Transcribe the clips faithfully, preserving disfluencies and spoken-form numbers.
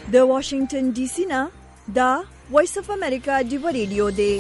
د واشنگټن ډي سي نه دا وایس اف امریکا ډیو ریډیو دی.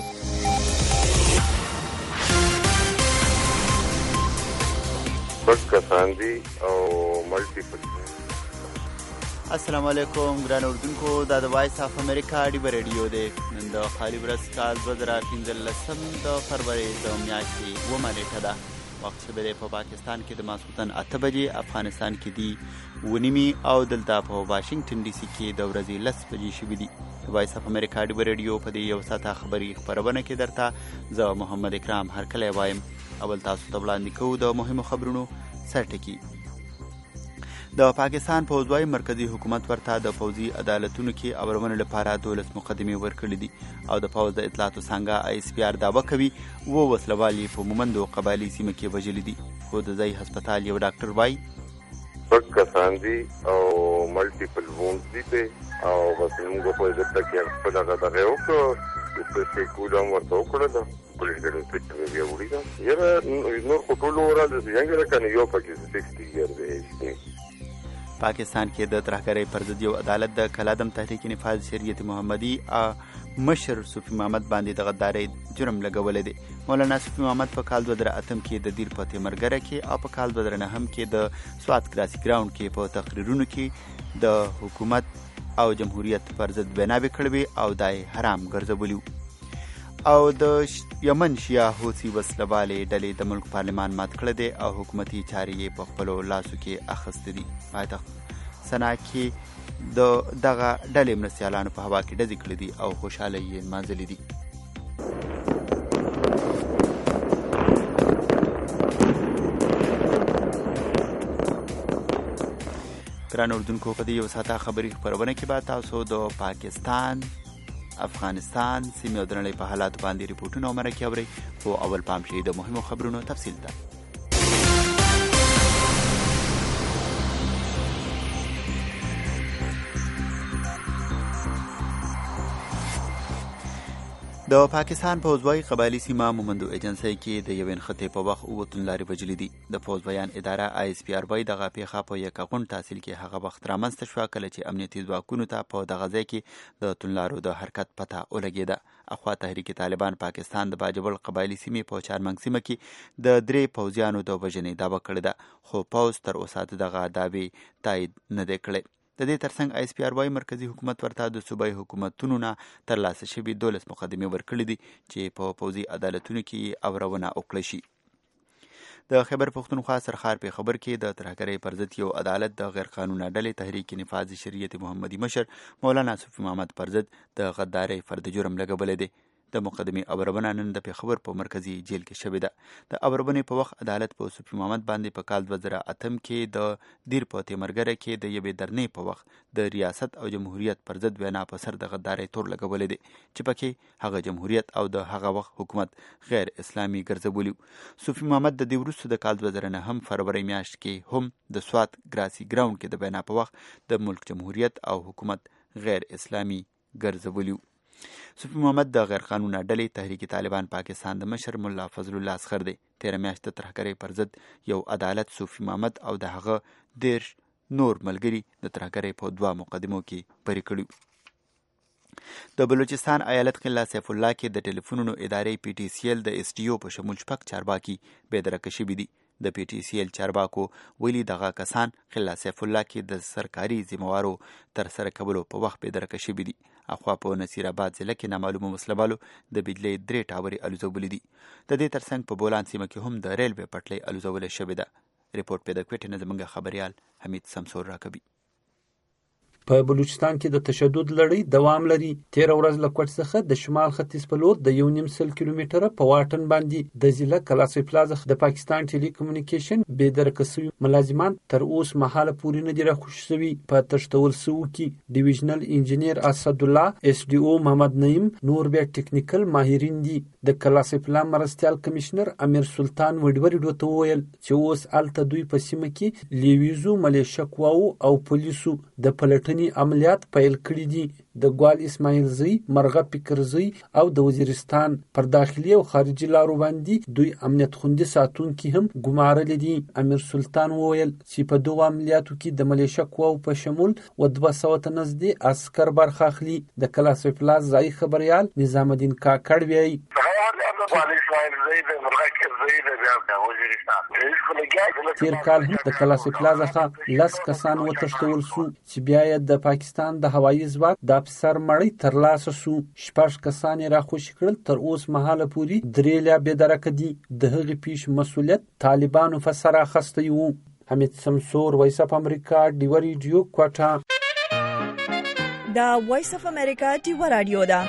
بس کسان دي او ملټیپل. السلام علیکم ګران اردوونکو، دا د وایس اف امریکا ډیو ریډیو دی. نن د خالي ورځ کال دوه زره پنځلسم د فروری د میاشتې اوومه نیټه ده. وخت شبه دی په پاکستان کې د ماسخوتن اته بجې، افغانستان کې دی اوه نیمې او دلته په واشنګټن ډي سي کې د ورځې لس بجې شوي دي. د وایس اف امریکا ډیو ریډیو په دې یو ساعته خبري خپرونه کې درته زه محمد اکرام هرکلی وایم. اول تاسو ته وړاندې کوو د مهمو خبرونو سرټکي. د پاکستان پوځ وايي مرکزي حکومت ورته د پوځي عدالتونو کې اورونې لپاره دولس مقدمې ورکړي دي او د پوځ د اطلاعاتو څانګه آی اس پی آر دعوه کوي اووه وسلوال یې په مومندو قبایلي سیمه کې وژلي دي. خو د ځایي هسپتال یو ډاکټر وايي شپږ کسان دي او ملټیپل وونډز دي په او بس موږ په دې کې خپل هغه دغه وکړو چې څه کوډه ورته وکړو. پولیس ګډ انسپکټر بیا وړي دا یاره نور په ټولو ورځ د څنګه راکنه یو پکې سکسټي ایئر دی. پاکستان کې د ترهګرۍ پر ضد یو عدالت د کلادم تحریک نفاذ شریعت محمدي مشر صوفي محمد باندې د غدارۍ جرم لګولی دی. مولانا صوفي محمد په کال دوه زره اتم کې د دیر په تیمرګره کې او په کال دوه زره نهم کې د سوات کراسي ګراوند کې په تقریرونو کې د حکومت او جمهوریت پر ضد ویناوې کړې او دای حرام ګرځولی او د یمن شیعه حوثي وسلوالې ډلې د ملک پارلمان مات کړی دی او حکومتي چارې یې په خپلو لاسو کې اخیستې دي. پایتخت سنا کې د دغه ډلې مرستیالانو په هوا کې ډزې کړې دي او خوشحاله یې نمانځلې دي. ګران اردوونکو، په دې یو ساعته خبري خپرونه کې به تاسو د پاکستان، افغانستان سیمې او د نړۍ په حالاتو باندې ریپورټونه او مرکې اورئ. خو اول پام شئ د مهمو خبرونو تفصیل ته. د پاکستان پوځ وايي قبایلي سیمه مومندو ایجنسۍ کې د یوې نښتې په وخت اووه توندلارې وژلي دي. د پوځ بیان اداره آی اس پی آر وايي دغه پیښه په یکه غونډ تحصیل کې هغه وخت رامنځته شوه کله چې امنیتي ځواکونو ته په دغه ځای کې د توندلارو د حرکت پته ولګېده. اخوا تحریک طالبان پاکستان د باجوړ قبایلي سیمې په چارمنګ سیمه کې د درې پوځیانو د وژنې دعوه کړې ده، خو پوځ تر اوسه دغه دعوې تایید نه دی کړی. د دې ترڅنګ آی اس پی آر وايي مرکزي حکومت ورته د صوبایي حکومتونو نه ترلاسه شوي دولس مقدمې ورکړي دي چې په پوځي عدالتونو کې اورونه وکړی شي. د خیبر پښتونخوا سرخار په خبر کې د ترهګرۍ پر ضد یو عدالت د غیر قانونه ډلې تحریک نفاذ شریعت محمدي مشر مولانا صوفي محمد پر ضد د غدارۍ فرد جرم لګولی دی. د مقدمې اورونه نن د پېښور په مرکزي جیل کې شوې ده. د اورونې په وخت عدالت په صوفي محمد باندې په کال دوه زره اتم کې د دیر په تیمرګره کې د یوې درنې په وخت د ریاست او جمهوریت پر ضد وینا په سر د غدارۍ تور لګولی دی چې پکې هغه جمهوریت او د هغه وخت حکومت غیر اسلامي ګرځولی. صوفي محمد د دې وروسته د کال دوه زره نهم فروری میاشت کې هم د سوات کراسي ګراوند کې د وینا په وخت د ملک جمهوریت او حکومت غیر اسلامي ګرځولی. صوفي محمد د غیر قانونه ډلې تحریک طالبان پاکستان د مشر ملا فضل الله اصغر دی. تیره میاشت د ترهګرۍ پر ضد یو عدالت صوفي محمد او د هغه دېرش نور ملګري د ترهګرۍ په دوه مقدمو کې بری کړي. د بلوچستان ایالت قلعه سیف الله کې د ټلیفونونو ادارې پی ټي سی ایل د اس ټي او په شمول شپږ چارواکي بېدرکه شوي دي. د پی ټي سی ایل چارواکو ویلي دغه کسان قلعه سیف الله کې د سرکاري ذموارو تر سره کولو په وخت بېدرکه شوي دي. اخوا په نصیر آباد ضلع کې نامعلومو وسلوالو د بجلۍ درې ټاورې الوزولي دي. د دې ترڅنګ په بولان سیمه کې هم د ریلوې پټلۍ الوزولې شوې ده. ریپورټ په د کوټې نه زموږ خبریال حمید سمسور راکوي. په بلوچستان کې د تشدد لړۍ دوام لري. تیره ورځ له کوټ څخه د شمال ختیځ په لور د یو نیم سل کیلومتره په واټن باندې د ضلع کلاسي پلازا د پاکستان ټیلی کمیونیکیشن بې درکه شوي ملازمان تر اوس مهاله پورې نه دي راخوشي شوي. په تښتول شوو کې ډیویژنل انجینیر اسد الله، اس ډي او محمد نعیم، نور بیا ټیکنیکل ماهرین دي. د کلاسي پلان مرستیال کمشنر امیر سلطان وډوریډو ته وویل چې اوس الته دوی په سیمه کې لیویزو ملیشه قواو او پولیسو د پلټنې وتنې عملیات پیل کړي دي. د ګوال اسماعیل زی، مرغه فکرزی او د وزیرستان پر داخلي او خارجي لارو باندې دوی امنیت خوندي ساتونکي هم ګمارلي دي. امیر سلطان وویل چې په دغو عملیاتو کې د ملیشه قواو په شمول و دوه سوه ته نږدې عسکر برخه اخلي. د کلاسف پلاس ځایي خبریال نظام الدین کاکړ وایي تیر کال هم د کلاسف پلاس څخه لس کسان وتښتول سو چې بیا یې د پاکستان د هوایي ځواک د افسر مړی ترلاسه سو. شپږ کسان یې راخوشي کړل. تر اوسه مهاله پورې درې لا بېدرکه دي. د هغې پیښې مسؤلیت طالبانو په سر اخیستی و. حمید سمسور، وایس اف امریکا، ډیوه ریډیو، کوټه. دا وایس اف امریکا ډیوه رادیو ده.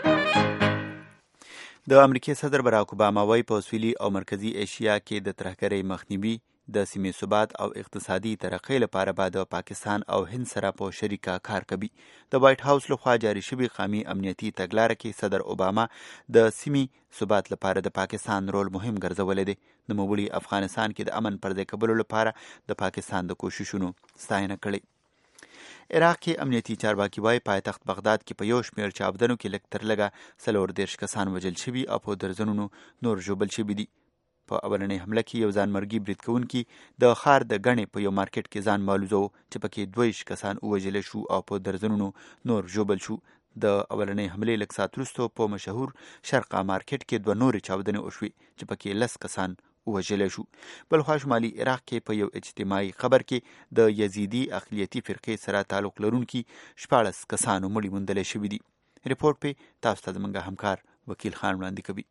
د امریکای صدر باراک اوباما وایي په سویلي او مرکزي ایشیا کې د ترهګرۍ مخنیوي، د سیمې ثبات او اقتصادي ترقۍ لپاره به د پاکستان او هند سره په شریکه کار کوي. د وایټ هاوس لخوا جاري شوي قومي امنیتي تګلاره کې صدر اوباما د سیمې ثبات لپاره د پاکستان رول مهم ګرځولی دی. نوموړي افغانستان کې د امن پر ځای کولو لپاره د پاکستان د کوششونو ستاینه کړې. عراق کې امنیتي چارواکي وایي پایتخت بغداد کې په یو شمېر چاودنو کې لږ تر لږه څلور دېرش کسان وژل شوي او په درزنونو نور ژوبل شوي دي. په اولنۍ حمله کې یو ځانمرګي برید کوونکي د ښار د ګڼې په یو مارکیټ کې ځان معلوزه و چې پکې دوه ویشت کسان ووژلی شو او په درزنونو نور ژوبل شو. د اولنۍ حملې لږ ساعت وروسته په مشهور شرقه مارکیټ کې دوه نورې چاودنې وشوې چې پکې لس کسان وژلی شو. بلخوا شمالي عراق کې په یو اجتماعي قبر کې د یزیدي اقلیتي فرقې سره تعلق لرونکي شپاړس کسانو مړي موندلی شوي دي. ریپورټ پې تاسو ته زموږ همکار وکیل خان وړاندې کوي.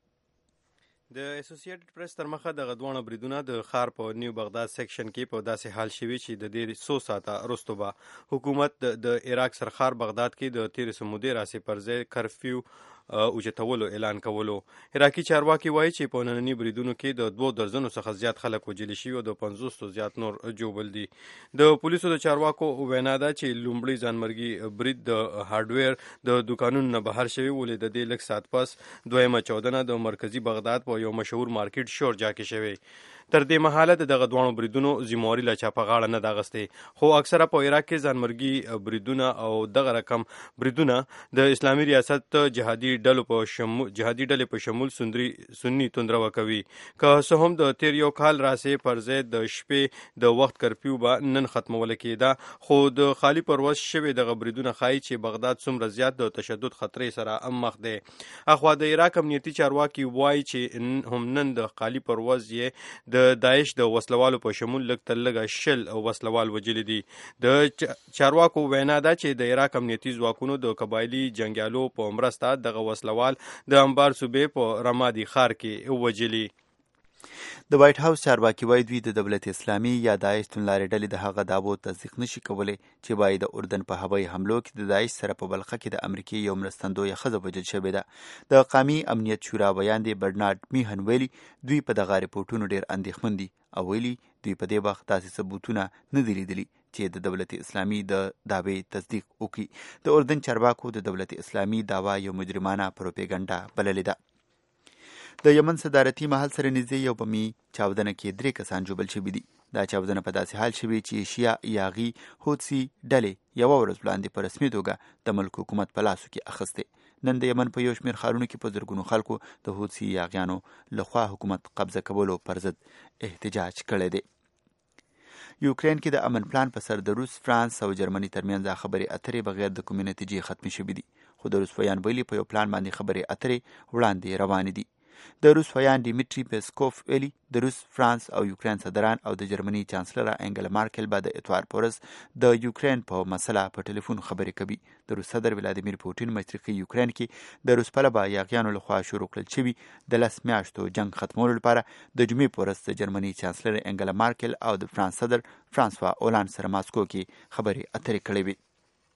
د اسوسییټډ پریس تر مخه دغه دواړه بریدونه د ښار په نیو بغداد سیکشن کې په داسې حال شوي چې د دې څو ساعته وروسته به حکومت د عراق سرخار بغداد کې د تېرې څو مودې راسې پر ځای کرفیو اوچتولو اعلان کولو. عراقي چارواکي وایي چې په ننني بریدونو کې د دوو درزنو څخه زیات خلک وژلي شوي او د پنځوسو زیات نور ژوبل دي. د پولیسو د چارواکو وینا ده چې لومړی ځانمرګي برید د هارډویر د دوکانونو نه بهر شوي ولې د دې لږ ساعت پس دویمه چاودنه د مرکزي بغداد په یو مشهور مارکیټ شورجا کې شوی. تر دې مهاله د دغه دواړو بریدونو ذمهواري لا چا په غاړه نه ده اغستې، خو اکثره په عراق کې ځانمرګي بریدونه او دغه رقم بریدونه د اسلامي ریاست جهادي ډلو په شمول جهادي ډلې په شمول سندري سني توندرو کوي. که څه هم د تیر یو کال راسې پر ځای د شپې د وخت کرفیو به نن ختمول کېده، خو د خالی پرواز شوي دغه بریدونه ښایي چې بغداد څومره زیات د تشدد خطرې سره هم مخ دی. اخوا د عراق امنیتي چارواکي وایي چې هم نن د خالی پرواز یې د داعش د وسلوالو په شمول لږ تر لږه شل وسلوال وژلي دي. د چارواکو وینا ده چې د عراق امنیتي ځواکونو د قبایلي جنګیالو په مرسته دغه وسلوال د انبار صوبې په رمادي ښار کې وژلي. د وایټ هاوس چارواکي وایي دوی د دولت اسلامي یا داعش توندلارې ډلې د هغه دعوو تصدیق نشي کولی چې وایي د اردن په هوایي حملو کې د داعش سره په بلخه کې د امریکې یو مرستندویه ښځه وژل شوې ده. د قومي امنیت شورا بیان دی برنارد میهن ویلي دوی په دغه ریپورټونو ډېر اندېښمن دي او ویلي دوی په دې وخت داسې ثبوتونه نه دي لیدلي چې د دولت اسلامي د دعوې تصدیق وکړي. د اردن چارواکو د دولت اسلامي دعوا یو مجرمانه پروپیګنډا بللې ده. د یمن صدارتي محل سره نږدې یو بمي چاودنه کې درې کسان ژوبل شوي دي. دا چاودنه په داسې حال شوي چې شیا یاغي هوتسي ډلې یوه ورځ وړاندې په رسمي توګه د ملک حکومت په لاسو کې اخیستې. نن د یمن په یو شمېر ښارونو کې په زرګونو خلکو د هوتسي یاغیانو لخوا حکومت قبضه کولو پر ضد احتجاج کړی دی. یوکرین کې د امن پلان په سر د روس، فرانس او جرمني ترمنځ خبرې اترې بغیر د کومې نتیجې ختمې شوي دي، خو د روس ویان ویلي په یو پلان باندې خبرې اترې وړاندې روانې دي. د روس ویان ډیمیټري پیسکوف ویلي د روس، فرانس او یوکرین صدران او د جرمني چانسلره انګلا مارکل به د اتوار په ورځ د یوکرین په مسله په ټلیفون خبرې کوي. د روس صدر ولادیمیر پوټین مشرقي یوکرین کې د روس پلوه یاغیانو لخوا شروع کړل شوي د لس میاشتو جنګ ختمولو لپاره د جمعې په ورځ د جرمني چانسلر انګلا مارکل او د فرانس صدر فرانسوا اولان سره ماسکو کې خبرې اترې کړې وي.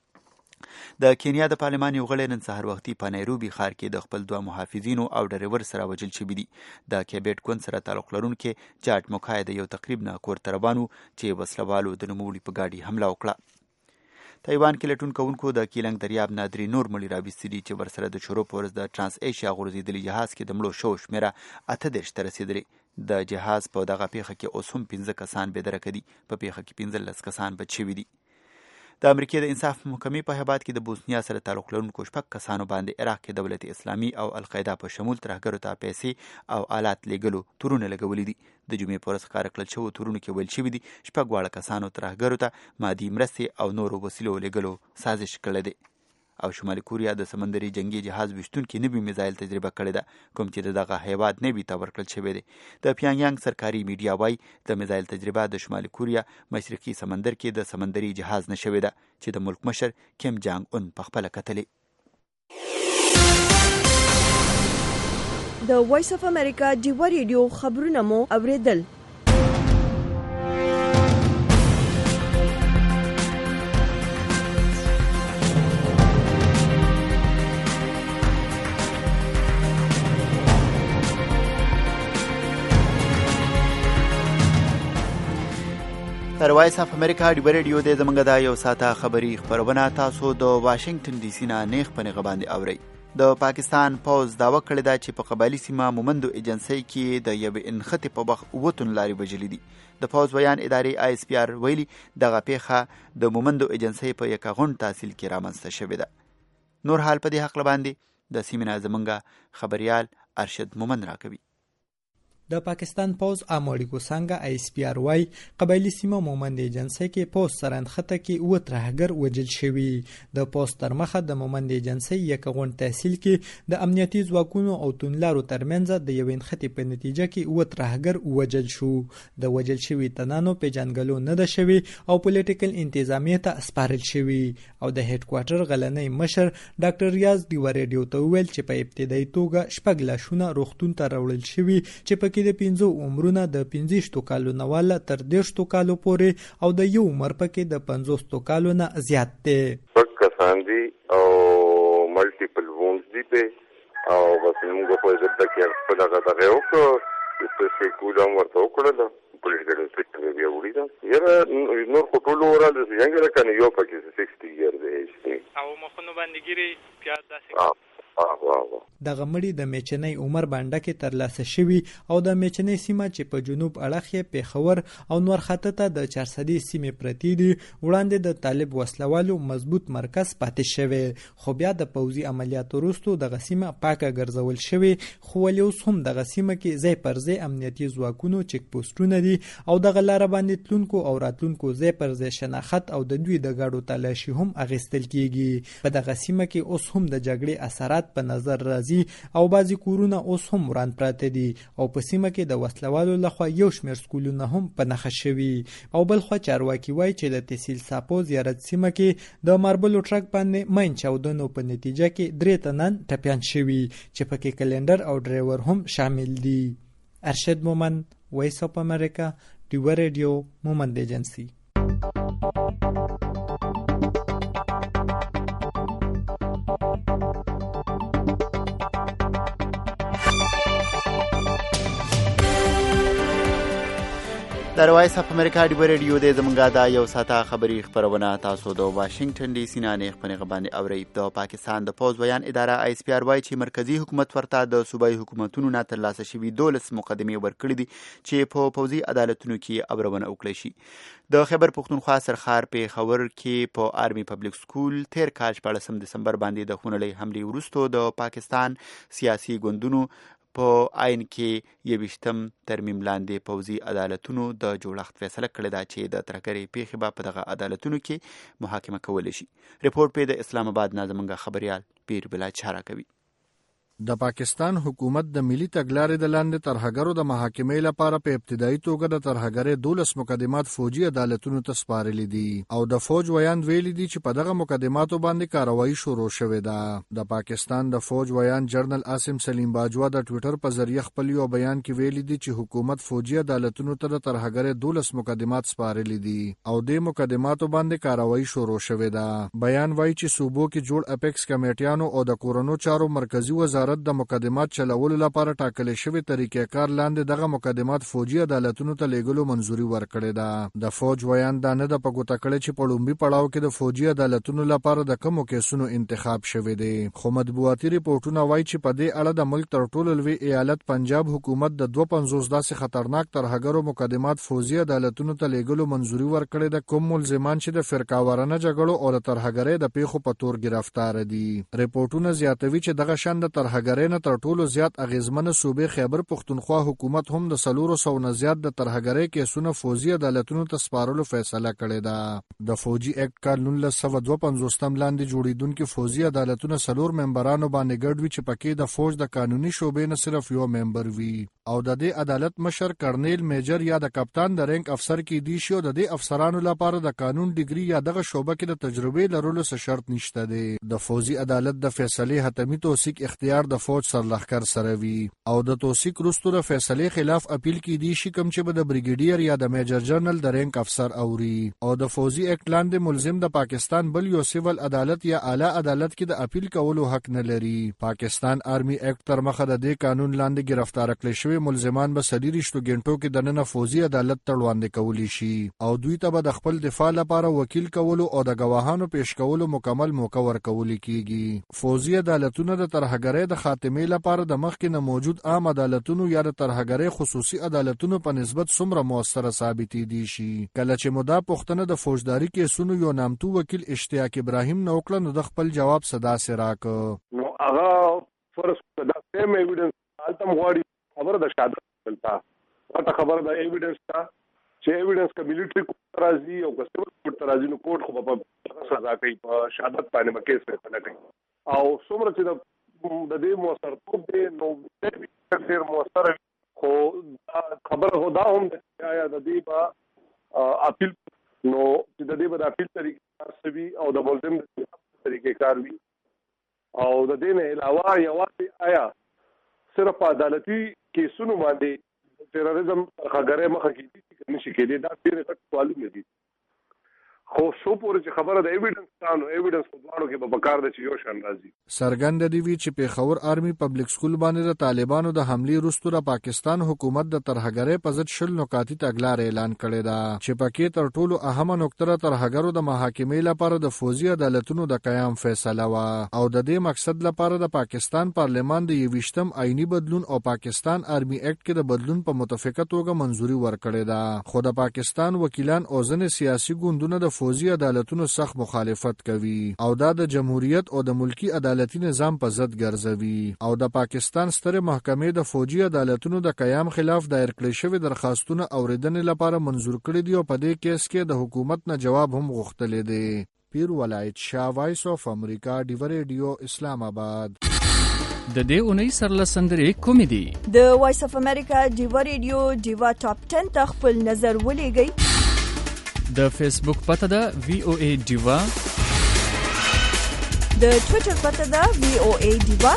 د کینیا د پارلمان یو غړی نن سهار وختي په نایروبي ښار کې د خپل دوه محافظینو او ډریور سره وژل شوي دي. د کیبیټ ګوند سره تعلق لرونکي جاټ موکای د یو تقریب نه کور ته روان و چې وسلوالو د نوموړي په ګاډي حمله وکړه. تایوان کې لټون کوونکو د کیلنګ دریاب نه درې نور مړي راویستي دي چې ورسره د شروع په ورځ د ټرانس ایشیا غورځېدلي جهاز کې د مړو شوو شمېره اته دېرش ته رسېدلې. د جهاز په دغه پیښه کې اوس هم پنځه کسان بېدرکه دي. په پیښه کې پنځلس کسان بچ شوي دي. د امریکای د انصاف محکمې په هیبات کې د بوسنیا سره تعلق لرونکو شپږ کسانو باندې عراق کې دولت اسلامي او القاعده په شمول ترهګرو ته پیسې او آلات لیږلو تورونه لګولي دي. د جمعې په ورځ ښکاره کړل شوو تورونو کې ویل شوي دي شپږ واړه کسانو ترهګرو ته مادي مرستې او نورو وسیلو لیږلو سازش کړی دی. او شمالي کوریا د سمندري جنگي جهاز ویشتونکي نوي میزایل تجربه کړې ده کوم چې د دغه هیواد نوي ته ورکړل شوی دی. د پیانګیانګ سرکاري میډیا وایي د میزایل تجربه د شمالي کوریا مشرقي سمندر کې د سمندري جهاز نه شوې ده چې د ملک مشر کیم جانګ اون پخپله کتلې. د وایس اف امریکا ډیوه ریډیو خبرونه مو اوریدل. تر وایس اف امریکا ډیوه ریډیو د زمونږ د یو ساعته خبري خبرونه تاسو د واشنگټن ډي سي نه نیغ په نیغه باندې اورئ. د پاکستان پوز دعوه کړې ده چې په قبایلي سیمه مومندو ایجنسۍ کې د یوې انخطې په وخت اووه تن لارې وژلي دي. د پوز بیان ادارې آی اس پی آر ویلي دغه پیښه د مومندو ایجنسۍ په یکه غونډ تحصیل کې رامنځته شوې ده. نور حال په دې حق باندې د سیمې نه زمونږ خبریال ارشد مومند راکوي. د پاکستان پوز اماړیکو څنګه آی اس پی آر واي قبایلی سیمه مومند ایجنسۍ کې پوز سرانخته کې و ترهګر وجل شوی. د پوز تر مخه د مومند ایجنسۍ یک غون تحصیل کې د امنیتي ځواکونو او تونلارو ترمنځ د یو انخته په نتیجه کې و ترهګر وجل شو. د وجل شوی تنانو په جنګلو نه ده شوی او پولیټیکل انتظامیه ته سپارل شوی او د هډ کوارټر غلنۍ مشر ډاکټر ریاض دیو ریډیو ته ویل چې په ابتدایي توګه شپږ لاشونه روغتون ته راوړل شوی چې په کې د پنځو عمرونه د پنځه کالو نه والا تر دېرش کالو پورې او د یو عمر پکې د پنځوس کالو نه زیات دی. پک کسان دي او ملټیپل وونډز دي په او بس موږ په دې کې خپل هغه دغه وکړو چې څه کوم ورته وکړل پولیټیکل انسپیکټر بیا وړي دا یره نور په ټولو ورال دي څنګه کنه یو پکې شصت ایئر دی او مخونو باندې ګيري پیاز داسې دغه مړي د میچنۍ عمر باندې کې ترلاسه شوی او د میچنۍ سیمه چې په جنوب اړخ یې پیښور او نور خطه ته د چارسدي سیمې پرتی دي وړاندې د طالب وسلوالو مضبوط مرکز پاتې شوی. خو بیا د پوځي عملیاتو وروسته دغه سیمه پاکه ګرځول شوی خو ولې هم دغه سیمه کې ځای پر ځای امنیتي ځواکونو چک پوسټونه دي او دغه لار باندې تلونکو او راتلونکو ځای پر ځای شناخت او د دوی د ګاډو تلاشي هم اغیستل کیږي. په دغه سیمه کې اوس هم د جګړې اثرات په نظر راځي او بعضی کورونه اوس هم وران پراته دي او په سیمه کې د وسلوالو لخوا یو شمېر سکولونه هم په نښه شوي او بل خوا چارواکي وایي چې د تحصیل ساپو زیارت سیمه کې د ماربلو ټرک باندې ماین چاودنو په نتیجه کې درې تنان ټپیان شوي چې پکې کلندر او ډرایور هم شامل دي. ارشد مومند، وایس اف امریکا، ډیوه ریډیو، مومند ایجنسی. د وایس اف امریکا ډیوه ریډیو د زمونږ د یو ساعته خبري خبرونه تاسو د واشنگټن ډي سي نه نیغ په نیغه باندې اورئ. د پاکستان د پوز بیان اداره آی اس پی آر وايي چې مرکزی حکومت ورته د صوبایي حکومتونو نه ترلاسه شوي دولس مقدمې ورکړي دي چې په پوځي عدالتونو کې اورونه وکړي شي. د خیبر پښتونخوا سرخار په خبر کې په آرمي پبلک سکول تیر کال شپاړسم دسمبر باندې د خونړۍ حملې وروسته د پاکستان سیاسي ګوندونو په آئین کې یویشتم ترمیم لاندې پوځي عدالتونو د جوړښت فیصله کړې ده چې د ترهګرۍ پیښې به په دغه عدالتونو کې محاکمه کولی شي. ریپورټ په د اسلام آباد نه زموږ خبریال پیر بلا چاره کوي. د پاکستان حکومت د ملي تګلارې د لاندې ترهګرو د محاکمې لپاره په ابتدایي توګه د ترهګرۍ دولس مقدمات فوجي عدالتونو ته سپارلي دي او د فوج ویان ویلي دي چې په دغه مقدماتو باندې کاروایی شروع شوې ده. د پاکستان د فوج ویان جنرال عاصم سلیم باجوا د ټوئیټر په ذریعه خپل یو بیان کې ویلي دي چې حکومت فوجي عدالتونو ته د ترهګرۍ دولس مقدمات سپارلي دي او د مقدماتو باندې کاروایی شروع شوې ده. بیان وایي چې صوبو کې جوړ اپیکس کمیټیانو او د کورونو چارو مرکزی وزارت وزارت د مقدمات چلولو لپاره ټاکل شوی طریقې کار لاندې دغه مقدمات فوجي عدالتونو ته لیږلو منځوري ورکړې ده. د فوج ویان دا نه د پګوته کړی چې په لومړي پړاو کې د فوجي عدالتونو لپاره د کومو کیسونو انتخاب شوی دی، خو مطبوعاتي ریپورتونه وایي چې په دې اړه د ملک تر ټولو لوی ایالت پنجاب حکومت د دوه پنځوس داسې خطرناک ترهګرو مقدمات فوجي عدالتونو ته لیږلو منځوري ورکړې ده، کوم ملزمان چې د فرقاوارانه جګړو او د ترهګرۍ د پیښو په تور ګرفتار دي. ریپورتونه زیاتوي چې دغه شان د ترهګرۍ نه تر ټولو زیات اغیزمنه صوبې خیبر پښتونخوا حکومت هم د څلورو سوو نه زیات د ترهګرۍ کیسونه فوجي عدالتونو ته سپارلو فیصله کړې ده. د فوجي اکټ کال نولس سوه دوه پنځوستم لاندې جوړیدونکي فوجي عدالتونه څلور ممبرانو باندې ګډ وي چې پکې د فوج د قانوني شعبې نه صرف یو ممبر وي او د دې عدالت مشر کرنیل میجر یا د کپتان د رینک افسر کې دی شي او د دې افسرانو لپاره د قانون ډیګري یا دغه شعبه کې د تجربې لرلو څه شرط نشته دی. د فوجي عدالت د فیصلې حتمی توثیق اختیار د فوج سرلښکر سره وي او د توثیق وروسته د فیصلې خلاف اپیل کې دی شي کوم چې به د بریګیډیر یا د میجر جنرال د رینک افسر اوري او د فوجي اکټ لاندې ملزم د پاکستان بل یو سیول عدالت یا اعلی عدالت کې د اپیل کولو حق نه لري. پاکستان آرمی اکټ تر مخه د دې قانون لاندې گرفتار کړل شوی ملزمان به سلیریشتو ګنټو کې د نن فوجي عدالت ته وړاندې کولی شي او دوی ته به د خپل دفاع لپاره وکیل کولو او د گواهانو پیش کولو مکمل موقع ورکول کیږي. فوجي عدالتونه د ترهګرۍ د خاتمې لپاره د مخکې نه موجود عام عدالتونو یا د ترهګرۍ خصوصي عدالتونو په نسبت څومره موثره ثابتې دي شي. کله چې مدا پښتنه د فوجداري کیسونو یو نامتو وکیل اشتیاق ابراهیم نو وکړه نو د خپل جواب صدا سره راک نو هغه فرض د سیم ایویډنس التم غواړي خبر د شهادت بلتا ورته خبر د ایویډنس تا چې ایویډنس کا ملټری کوټ راځي او کسبل کوټ راځي نو کوټ خو په سزا کوي په شهادت باندې مکیس فیصله کوي او څومره چې د دې موثرتوب دی نو ډېر موثر خو خبر هو دا هم آیا د دې په اپیل نو چې د دې په اپیل طریقې سوي او د ملزم طریقې کار وي او د دې نه علاوه یوازې آیا صرف عدالتي کیسونو باندې تیرریزم خګره مخه کیږي نشي کېدی دا ډېر غټ سوالونه دي خو شو پورې چې خبره د ایویډنس تانو ایویډنس په دواړو کې به پکار د چې یو شان راځي. سرګند دی وی چې پیښور آرمی پبلک سکول باندې د طالبانو د حملې وروسته د پاکستان حکومت د ترهګرۍ په ضد شل نکاتي تګلارې اعلان کړې ده چې پکې تر ټولو اهمه نکته ترهګرو د محاکمې لپاره د فوجي عدالتونو د قیام فیصله وا او د دې مقصد لپاره د پاکستان پارلمان د یوویشتم آئینی بدلون او پاکستان آرمی اکټ کې د بدلون په متفقه توګه منځوري ورکړې ده خو د پاکستان وکیلان او ځینې سیاسي ګوندونه د فوجي عدالتونو سخت مخالفت کوي او دا د جمهوریت او د ملکی عدالتي نظام په ضد ګرځوي او د پاکستان ستره محکمې د فوجي عدالتونو د قیام خلاف دایر کړی شوی درخواستونه اوریدنې لپاره منظور کړي دي او په دې کیس کې د حکومت نه جواب هم غوښتل دي. پیر ولایت شاه وایس اف امریکا ډیو ریډیو اسلام آباد. د دې اونۍ سرلسندرې کومې دي؟ د وایس اف امریکا ډیو ریډیو ډیوا ټاپ ټن ته خپل نظر ولېږئ. د فیسبوک پته ده وی او ای ډیوا، د ټوئیټر پته ده وی او ای ډیوا،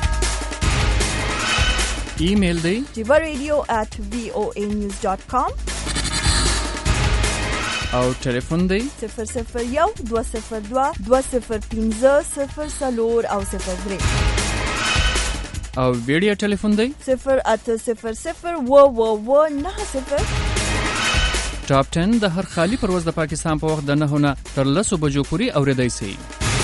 ایمیل دی ډیوا ریډیو at وی او ای نیوز ډاٹ کام او ټلیفون دی صفر صفر یو دوه صفر دوه دوه صفر پنځه صفر څلور او صفر درې او ویډیو ټلیفون دی صفر اته صفر صفر اوه اوه اوه نهه صفر. ټاپ ټن د هر خالی پرواز د پاکستان په وخت د نهو نه تر لسو بجو پورې اوریدای شي.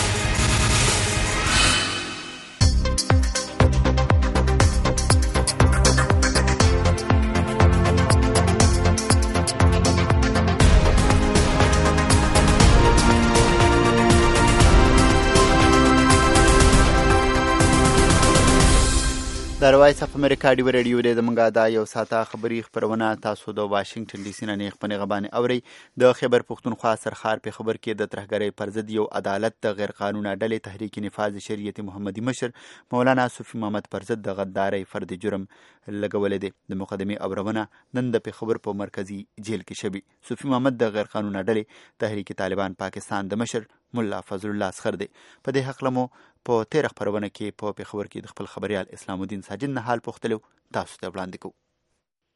د وایس اف امریکا ډیو ریډیو د زمونږه دا یو ساعته خبري خبرونه تاسو د واشنگټن ډي سي نه نیغ په نیغه باندې اورئ. د خیبر پښتونخوا سرخار په خبر کې د ترهګرۍ پر ضد یو عدالت د غیر قانوني ډلې تحریک نفاذ شریعت محمدي مشر مولانا صوفي محمد پر ضد د غدارۍ فرد جرم لګولې دي. د مقدمې اورونه نن د خبر په مرکزی جیل کې شوي. صوفي محمد د غیر قانوني ډلې تحریک طالبان پاکستان د مشر مولا فضل الله اسخر دی. په دې حق لمو په تیر خبرونه کې په پیښور کې د خپل خبريال اسلام الدین ساجد نه حال پوښتلو تاسو ته وړاندې کوو.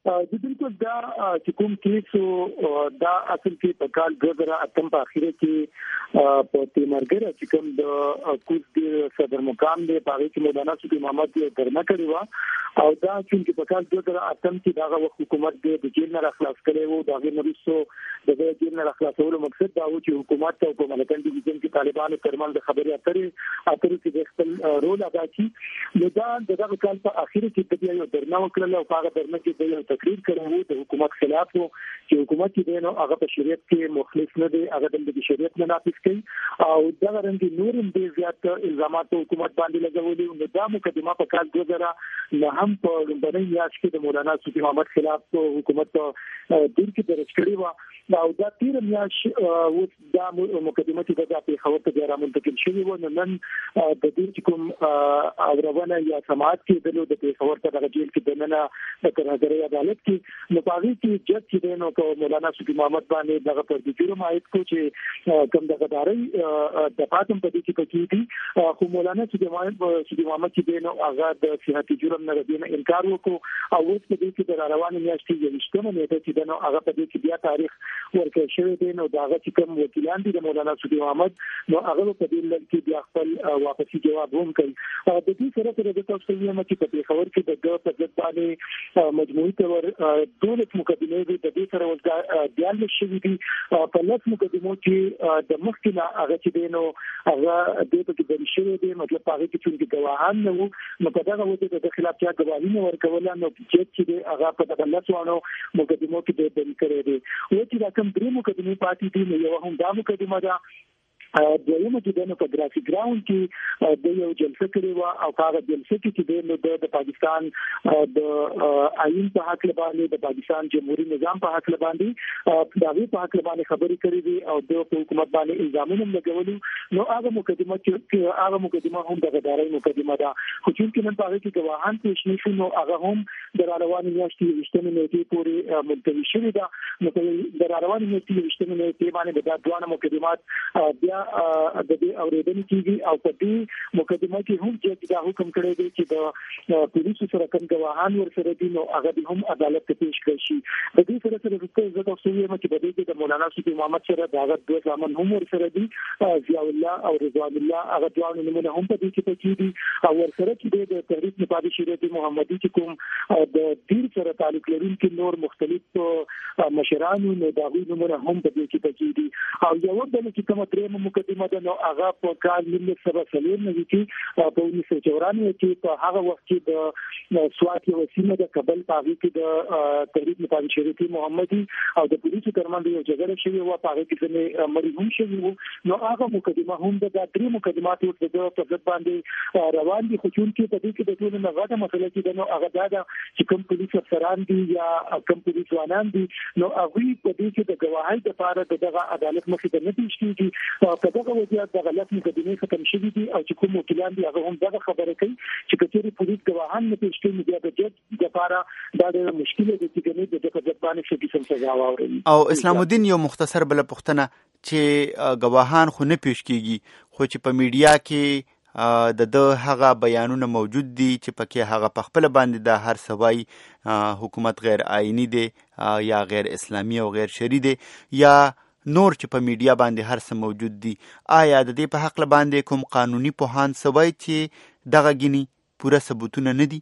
د بالکل دا چې کوم کیسو دا اصل کې په کال دوه زره اتم په اخیره کې په تیمرګر چې کوم د کوز د صدر مقام دی په هغه کې مولانا صوفي محمد درنه کړی و او دا چې په کال دوه زره اتم کې دا وخت حکومت د جیل نه خلاص کړي وو دا غي نورسو د جیل نه خلاصولو مقصد دا و چې حکومت او په ملکن ډیویژن کې طالبانو ترمن د خبري اترې اترې کې د خپل رول ادا کړي نو دا دغه کال په اخیره کې د یو درنه وکړل او هغه درنه کې د تقریر کړو د حکومت خلاف وو چې حکومت کې دینو هغه په شریعت کې مخالف نه دی هغه د شریعت نه نافذ کوي او دا رنګ نور دې زیات الزامات حکومت باندې لګولي او دا مقدمه په کال دوه زره نه هم په لومړنۍ میاشت کې د مولانا صوفي محمد خلاف حکومت دیر کې درج کړی و او دا تیر میاشت و دا مقدمه چې د پیښور ته بیا رامنتقل شوی و نن د دې کوم اورونه یا سماعت کې د پیښور ته د جیل کې دننه د ترهګرۍ عدالت کې نپاغي کې جج چې دینو په مولانا صوفي محمد باندې دغه پر د جرم عائد کو چې کوم د غداري د فاطم په دې کې پکې دي خو مولانا صوفي محمد صوفي محمد چې دینو هغه د صحتي جرم نه دینه انکار وکړو او اوس په دې کې د رواني میاشتې یو شتمه نیټه چې دینو هغه په دې کې بیا تاریخ ورکړی شوی دی نو داغه چې کوم وکیلان دي د مولانا صوفي محمد نو هغه په دې لړ کې بیا خپل واپسي جواب هم کوي د دې سره سره د تاسو یې چې په خبر کې د ګډ په ځد باندې مجموعي تور دولت مقدمه دي د دې سره ولدا دیال شوی دي په لږ مقدمو کې د مخکنه هغه چې دینو هغه د دې په شوی دي مطلب هغه چې چې ګواهان نو نو په دغه وجه د خلاف چې ګواهی نه ورکول نو چې هغه په دغه لاسوانو مقدمو کې د دې کړی دي او چې دا کوم درې مقدمه پاتې دي نو یو هم دا مقدمه ده دویمه چې دنه په ګرافیک ګراوند کې د یو جلسه کړي و او هغه جلسه کې چې د پاکستان د آئین په حق باندې د پاکستان جمهوریت نظام په حق باندې د هغه په حق باندې خبرې کړې دي او د حکومت باندې الزامونه لګولي نو هغه مقدمه چې هغه مقدمه هم د غدارۍ مقدمه ده خو چې نن په هغه کې ګواهان پېښ نشو نو هغه هم د رواني میاشتې وشتنې نیټې پورې ملتوي شوی ده نو د رواني میاشتې وشتنې نیټې باندې د دوه مقدمات بیا د دې اوریدل کیږي او په دې مقدمه کې هم چې دا حکم کړی دی چې د پولیسو سره کوم ګواهان ورسره دي نو هغه هم عدالت ته پیښ کړي شي د دې سره سره د عزت او سویه چې په دې کې د مولانا صوفي محمد سره داغت دوه ځامن هم ورسره دي ضیاء الله او رضوان الله هغه دوه نمونه هم په دې کې پکې دي او ورسره چې د تحریک نپادي شریعت محمدي چې کوم د دین سره تعلق لرونکي نور مختلف مشرانو نو داغوی نمونه هم په دې کې پکې دي او یو بل چې کوم درې مقدمه ده نو هغه په کال ملت سره سلیم نه کې په انیس سو چورانوي کې په هغه وخت کې د سوات یو سیمه د کابل په هغه کې د تحریک نپادي شریعت محمدي او د پولیسو ترمنځ یو جګړه شوې و په هغه کې چې مړی هم شوی وو نو هغه مقدمه هم د درې مقدمات په ځای باندې روان دي خو چې په دې کې د ټول نه غاټه مسله کې نو هغه دا چې کوم پولیس افسران دي یا کوم پولیس وانان دي نو هغه په دې کې د گواهی لپاره دغه عدالت مخې ته نه کیږي په دغه وجه د غلط مقدمه ختم شوی دي او چې کوم وکیلان دي هغه هم دغه خبره کوي چې کچېری پولیس گواهان نه پیش کوي بیا د جج لپاره دا ډېر مشکل دي چې نه د دغه ځبانه شي چې سزا واوري او اسلام الدین یو مختصر بل پښتنه چې گواهان خو نه پیش کیږي خو چې په میډیا کې د د هغه بیانونه موجود دي چې پکې هغه په خپل باندې د هر سوای حکومت غیر آئینی دی یا غیر اسلامی او غیر شرعي دی یا نور چې په میډیا باندې هر څه موجود دي آیا د دې په حق باندې کوم قانوني پوهان سوای چې دغه غني پوره ثبوتونه نه دي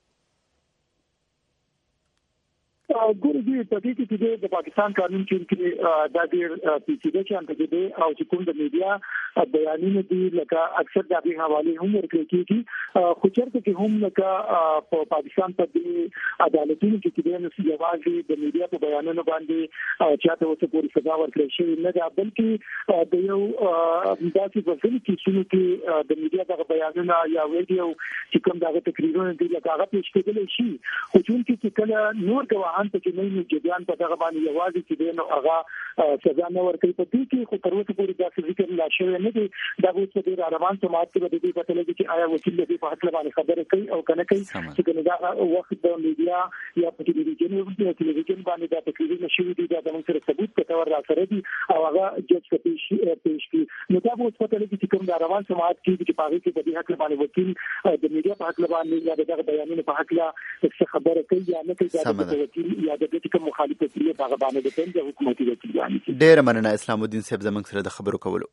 ګورې دې په دې کې د پاکستان قانون چې دا ډېر پیچیده چانه دی او چې کوم د میډیا بیانونه دي لکه اکثر د دې حواله هم ورکړي کیږي خو چېرته کې هم لکه په پاکستان په دې عدالتونو کې چې د نسیوازي د میډیا په بیانونو باندې چاته وڅ پوری سزا ورکړي شي نه دا بلکې د یو داسې وسیله کې چې د میډیا د بیانونه یا ویډیو چې کوم دغه تقریرونه دي لکه هغه پیښ کېدل شي خو چې کله نور ګواهان ته چې نه جديان په دغه باندې یوازې چې دینو هغه سزا نه ورکړي په دې کې خو تر اوسه پورې دا ذکر لا شوی نه دي دا اوس په دې روان سماعت کې د دې په تل کې آیا وکیل دې په حق باندې خبرې کوي او کنه کوي چې دا وخت د میډیا یا په ټلویزیون او ټلویزیون باندې دا تقریبا نشوي دي دا د سره ثبوت په تور را سره دي او هغه جج ته پیش پیش کی نو دا اوس په تل کې کوم دا روان سماعت کې چې پاره کې په دې حق باندې وکیل د میډیا په حق باندې یا د بیانونو په حق لا څه خبره کوي یا نه کوي دا د وکیل یا د دې کوم مخالفت لري هغه باندې د حکومتي وکیل باندې ډېر مننه اسلام الدین صاحب زموږ سره د خبرو کولو.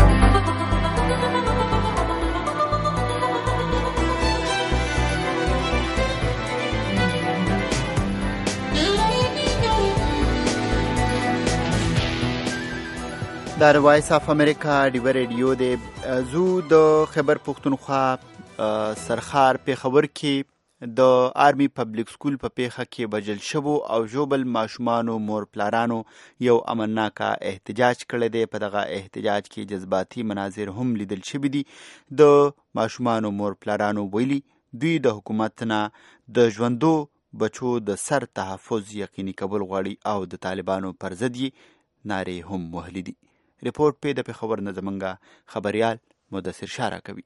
دا وایس اف امریکا ډیو ریډیو د زو د خیبر پښتونخوا سرخار په خبر کې د آرمی پبلک سکول په پیخه کې بجل شوو او جوبل ماشومانو مور پلارانو یو امنناکه احتجاج کړی دی. په دغه احتجاج کې جذباتي مناظر هم لیدل شوي دي. د ماشومانو مور پلارانو ویلي دوی د حکومت نه د ژوندو بچو د سر تحفظ یقیني کول غواړي او د طالبانو پر ضد یې نارې هم وهلي دي. रिपोर्ट पे د خبر نه زمونږه خبريال مدثر شارع کوي.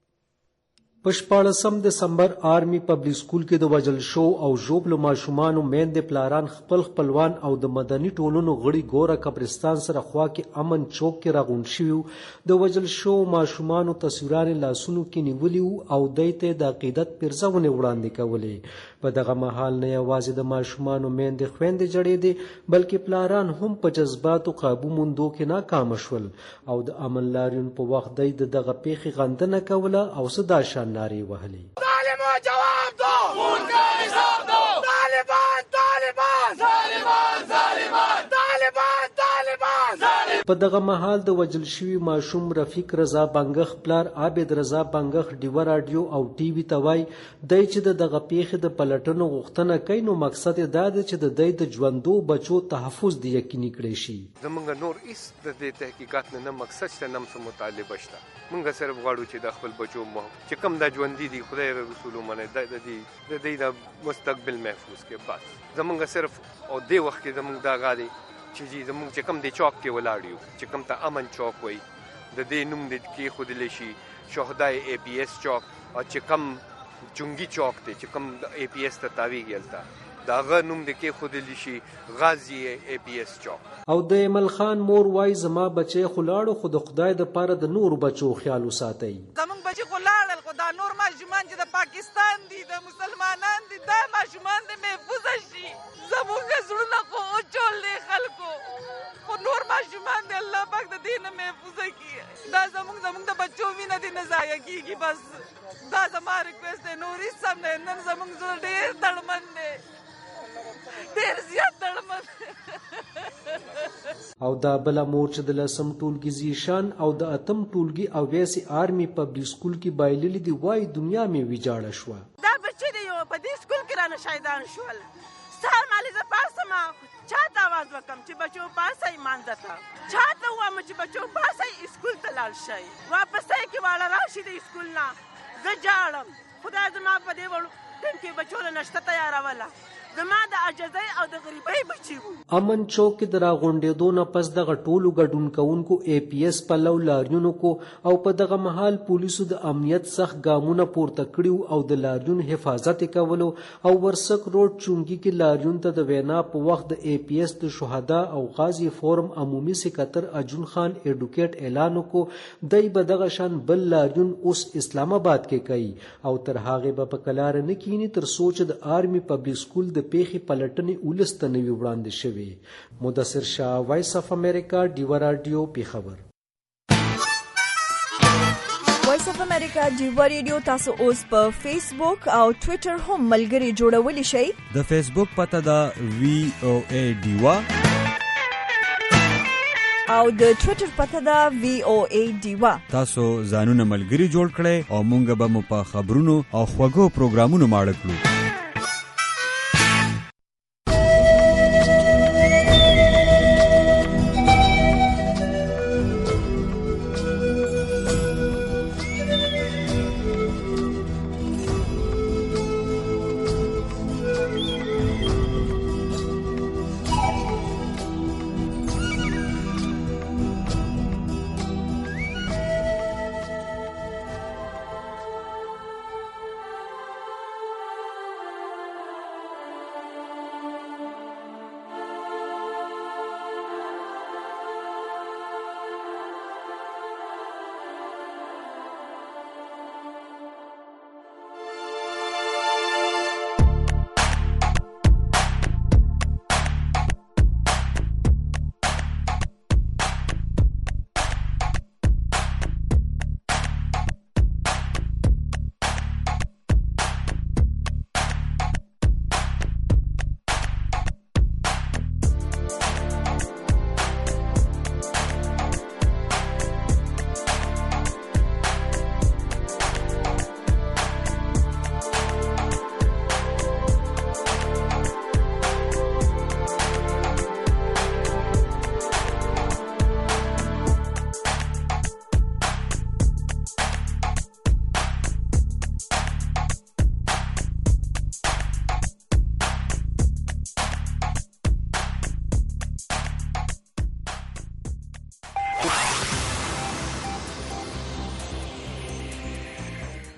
په شپاړسم دسمبر آرمی پبلک سکول کې د وجل شو او ژوبلو ماشومانو میندې پلاران خپل خپلوان او د مدني ټولنو غړي ګوره قبرستان سره خوا کې امن چوک کې راغونډ شوي د وجل شو ماشومانو تصویران لاسونو کې نیولي او دوی ته د عقیدت پرځونه وړاندې کولې. په دغه مهال نه یوازې د ماشومانو میندې خويندې جوړېدې بلکې پلاران هم په جذباتو قابو موندو کې ناکام شول او د امن لاریون په وخت دوی دغه پیښې غندنه کوله او صدا شان ناری وهلی. طالبان جواب دو مونږه حساب دو طالبان طالبان طالبان طالبان طالبان طالبان. په دغه مهال د وجل شوی ماشوم رفیق رضا بنګخ پلار عابد رضا بنګخ ډیو رادیو او ټي وي توای دای چې دغه پیښه د پلټنو غوښتنه کوي نو مقصد دا دی چې د دې د ژوندو بچو تحفظ دی یقیني کړی شي. زمونږ نور هیڅ د دې تحقیقات نه مقصد ته نم سم مطالبه شته. مونږ صرف غواړو چې د خپل بچو مو چې کوم د ژوند دي خدای رسول منه د دې د دې د مستقبل محفوظ کې بس زمونږ صرف او دې وخت کې زمونږ دا غالي چې زمونږ چې کوم د چوک کې ولاړ یو چې کوم ته امن چوک وای د دې نوم د کې خود لشي شهدای ای پی ایس چوک او چې کوم چونګي چوک ته چې کوم ای پی ایس ته تاویږي دا غ نوم د کې خود لشي غازی ای پی ایس چوک. او د ایمل خان مور وای زما بچي خلاړو خود خدای د پاره د نور بچو خیال وساتي. زمون بچي خلاړل خدا نور ماشومان چې د پاکستان دي د مسلمانان دي دا ماشومان د محفوظ شي زمونږ زړونه خو چولې خلکو خو نور ماشومان د الله پاک د دین محفوظ کی دا زمونږ زمونږ د بچو وینه دي نه ضایع کیږي. بس دا زما ریکوست دی نور هیڅ سم نه نن زمونږ زړه ډېر دړمن دی ډېر زیات دړمن او دا بل مور چې د لسم ټولګي زیشان او د اتم ټولګي او ویسي آرمی پبلک سکول کې بایللې دی وای دنیا مې ویجاړه شو. دا بچی دی یو په دې سکول کې رانه شهیدان شول. سهار مالي ز پاسما چاته आवाज وکم چې بچو پاسه ایمان دتا چاته وایم چې بچو پاسه سکول ته لاړ شي واپس کې واړه راشي د سکول نه زه جاړم خدای زما په دې وړو ټیم کې بچو له نشته تیاروله زما د عجزۍ او د غریبۍ بچي وو. امن چوک کې د راغونډېدو نه پس دغه ټولو ګډون کوونکو ای پی ایس پلو لاریونو کو او په دغه مهال پولیسو د امنیت سخت ګامونه پورته کړیو او د لاریون حفاظت کولو او ورسک روډ چونګي کې لاریون ته د وینا په وخت د ای پی ایس د شهدا او غازی فورم عمومي سکرټر اجون خان ایډوکیټ اعلان وکړو دای به دغه شان بل لاریون اوس اسلام آباد کې کوي او تر هغه به په کلار نه کینی تر سوچ د آرمی پبلک سکول د پیخي پلټنې ولست نوي وړاندې شوی. مدثر شاه وایس اف امریکا ډیو رادیو پیښور. وایس اف امریکا ډیو ریډیو تاسو اوس په فیسبوک او ټوئیټر هم ملګري جوړولی شئ. د فیسبوک پته دا وی او ای ډیوا او د ټوئیټر پته دا وی او ای ډیوا. تاسو ځانونه ملګري جوړ کړئ او مونږ به مو په خبرونو او خوږو پروګرامونو ماړه کړو.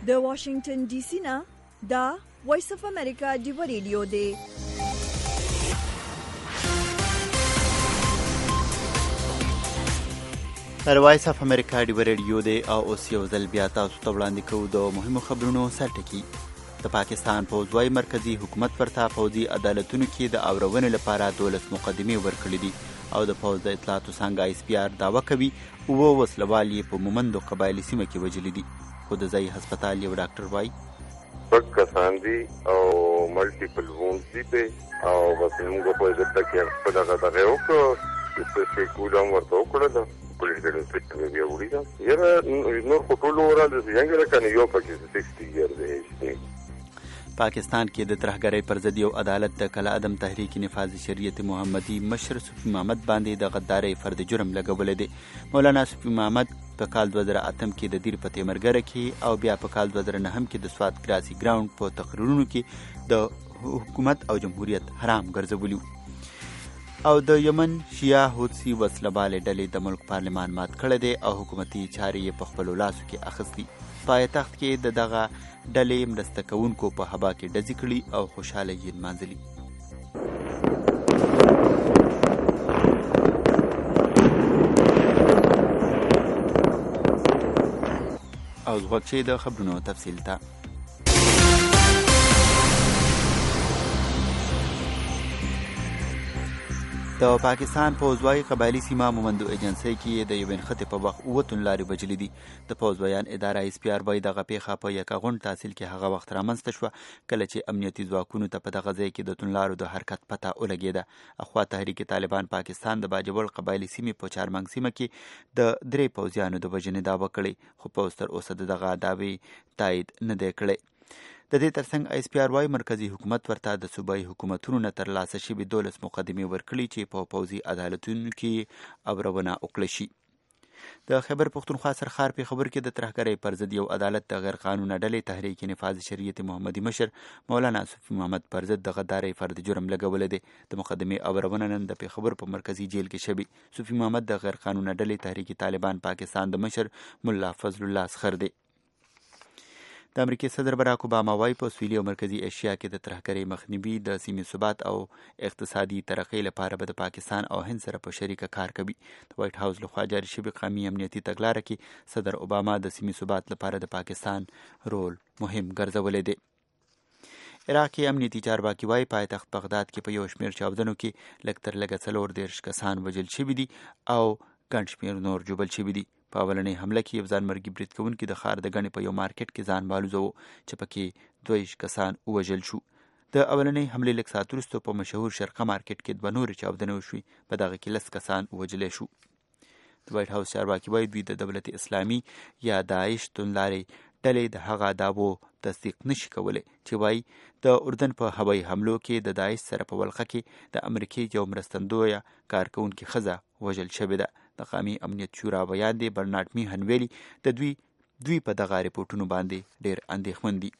د واشنگټن ډي سي نه دا وایس اف امریکا دی ریډیو دی. وایس اف امریکا دی ریډیو دی او اوس یو ځل بیا تاسو ته وړاندې کوو د مهمو خبرونو سرټکی. د پاکستان پوځ وايي مرکزی حکومت ورته پوځي عدالتونو کې د اورونې لپاره دولس مقدمې ورکړي دي او د پوځ د اطلاعاتو څانګه آی اس پی آر دعوه کوي اووه وسلوال یې په مومندو قبایلي سیمه کې وژلي دي، خو د ځایي هسپتال یو ډاکټر وايي شپږ کسان دي او ملټیپل وونډز دي په او بس موږ په دې کې خپل هغه دغه وکړو چې څه کولم ورته وکړل پولیس ډیپارټمنټ بیا وړي دا یره نور خو ټول ورال د څنګه راکنه یو پکې شصت ایئرز دی. پاکستان کې د ترهګرۍ پر ضد یو عدالت د کله عدم تحریک نفاذ شریعت محمدي مشر صوفي محمد باندې د غدارۍ فرد جرم لګولی دی. مولانا صوفي محمد په کال دوه زره اتم کې د دیر په تیمرګره کې او بیا په کال دوه زره نهم کې د سوات ګراسي ګراوند په تقریرونو کې د حکومت او جمهوریت حرام ګرځولی او د یمن شیعه حوثي وسلهبالې ډلې د ملک پارلمان مات کړی دی او حکومتي چارې یې په خپلو لاسو کې اخیستي. پایتخت کې د دغه ډلې مرسته کوونکو په هوا کې ډزې کړي او خوشحاله یې نمانځلي. او غوږ شئ د خبرونو تفصیل ته. د پاکستان پوځ وايي قبایلي سیمه مومندو ایجنسۍ کې د یوې نښتې په وخت اووه توندلارې وژلي دي. د پوځ ویان اداره ایس پی آر وايي دغه پیښه په یکه غونډ تحصیل کې هغه وخت رامنځته شوه کله چې امنیتي ځواکونو ته په دغه ځای کې د توندلارو د حرکت پته ولګېده. اخوا تحریک طالبان پاکستان د باجوړ قبایلي سیمې په چارمنګ سیمه کې د درې پوځیانو د وژنې دعوه کړې، خو پوځ تر اوسه د دغه دعوې تایید نه دی کړی. د دې ترڅنګ ایس پی آر وايي مرکزی حکومت ورته د صوبایي حکومتونو نه ترلاسه شوي دولس مقدمې ورکړي چې په پوځي عدالتونو کې اورونه وکړی شي. د خیبر پښتونخوا سرخار په خبر کې د ترهګرۍ پر ضد یو عدالت د غیر قانونه ډلې تحریک نفاذ شریعت محمدي مشر مولانا صوفي محمد پر ضد د غدارۍ فرد جرم لګولی دی. د مقدمې اورونه نن د پیښور په مرکزی جیل کې شوي. صوفي محمد د غیر قانونه ډلې تحریک طالبان پاکستان د مشر ملا فضل الله سخر دی. د امریکای صدر براک اوباما وايي په سویلي او مرکزي ایشیا کې د ترهګرۍ مخنیوي د سیمې ثبات او اقتصادي ترقۍ لپاره به د پاکستان او هند سره په شریکه کار کوي. د وایټ هاوس لخوا جاري شوي قومي امنیتي تګلاره کې صدر اوباما د سیمې ثبات لپاره د پاکستان رول مهم ګرځولی دی. عراق کې امنیتي چارواکي وايي پایتخت بغداد کې په یو شمېر چاودنو کې لږ تر لږه څلور دېرش کسان وژل شوي دي او ګڼ شمېر نور ژوبل شوي دي. په اولنۍ حمله کې یو ځانمرګي برید کوونکي د ښار د ګڼې په یو مارکیټ کې ځان بالوزه و چې پکې دوه ویشت کسان ووژل شو. د اولنۍ حملې لږ ساعت وروسته په مشهور شرقه مارکیټ کې دوه نورې چاودنې وشوې، په دغه کې لس کسان ووژلی شو. د وایټ هاوس چارواکي وایي دوی د دولت اسلامي یا داعش توندلارې ډلې د هغه دعوو تصدیق نشي کولی چې وایي د اردن په هوایي حملو کې د داعش سره په ولقه کې د امریکې یو مرستندویه کارکوونکې ښځه وژل شوې ده. د قومي امنیت شورا بیان دی برنارډ میهن ویلي د دوی دوی په دغه ریپورټونو باندې ډېر اندېښمن دي.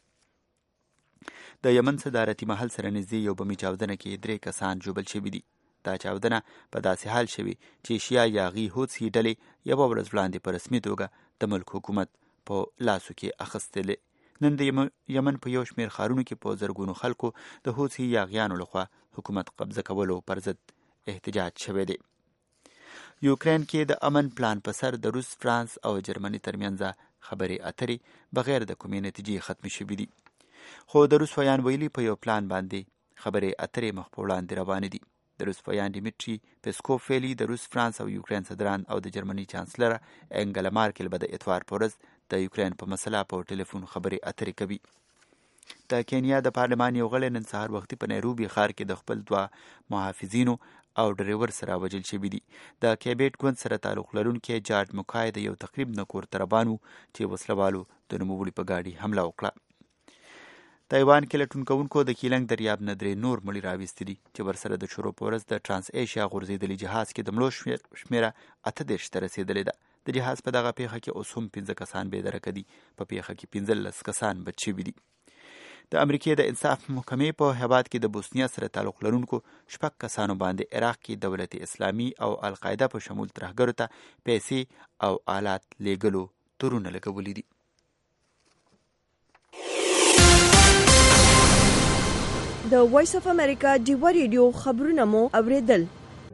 د یمن صدارتي محل سره نږدې یو بمي چاودنه کې درې کسان ژوبل شوي دي. دا چاودنه په داسې حال شوي چې شیعه یاغي حوثي ډلې یوه ورځ وړاندې په رسمي توګه د ملک حکومت په لاسو کې اخیستلې. نن د یمن په یو شمېر ښارونو کې په زرګونو خلکو د حوثي یاغیانو لخوا حکومت قبضه کولو پر ضد احتجاج شوی دی. یوکرین کې د امن پلان په سر د روس، فرانس او جرمني ترمنځ خبرې اترې بغیر د کومې نتیجې ختمې شوې دي. خو د روس ویان ویلي په یو پلان باندې خبرې اترې مخ په وړاندې روانې دي. د روس ویان ډیمیټري پیسکوف ویلي د روس، فرانس او یوکرین صدران او د جرمني چانسلره انګلا مارکل به د اتوار په ورځ د یوکرین په مسله په ټلیفون خبرې اترې کوي. د کینیا د پارلمان یو غړی نن سهار وختي په نیروبي ښار کې د خپل دوه محافظینو او ډریور سره وژل شوي دي. د کیبیټ ګوند سره تعلق لرونکی جارج موکای د یو تقریب نه کور طربان و چې وسلوالو د نوموړي په ګاډي حمله وکړه. تایوان کې لټون کوونکو د کیلنګ دریاب نه درې نور مړي راویستي دي چې ورسره د شروع په ورځ د ټرانس ایشیا غورځېدلي جهاز کې د مړو شمېره اته دېرش ته رسېدلې ده. د جهاز په دغه پیښه کې اوس هم پنځه کسان بېدرکه دي. په پیښه کې پنځلس کسان بچ شوي دي. د امریکې د انصاف محکمې په هیواد کې د بوسنیا سره تعلق لرونکو شپږ کسانو باندې عراق کې دولت اسلامي او القاعده په شمول ترهګرو ته پیسې او آلات لیږلو تورونه لګولي دي. د وایس اف امریکا ډیوا ریډیو خبرونه مو اوریدل.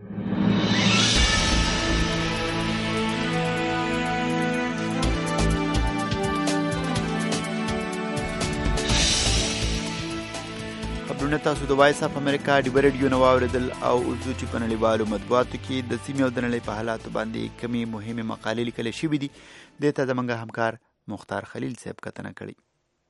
خبرونه تاسو د وایس اف امریکا ډیوا ریډیو نو اوریدل او اوس چې په نړیوالو مطبوعاتو کې د سیمې او د نړۍ په حالاتو باندې کمی مهمه مقالې لیکل شوې دي. د ته زمونږ همکار مختار خلیل صاحب کتنه کړي.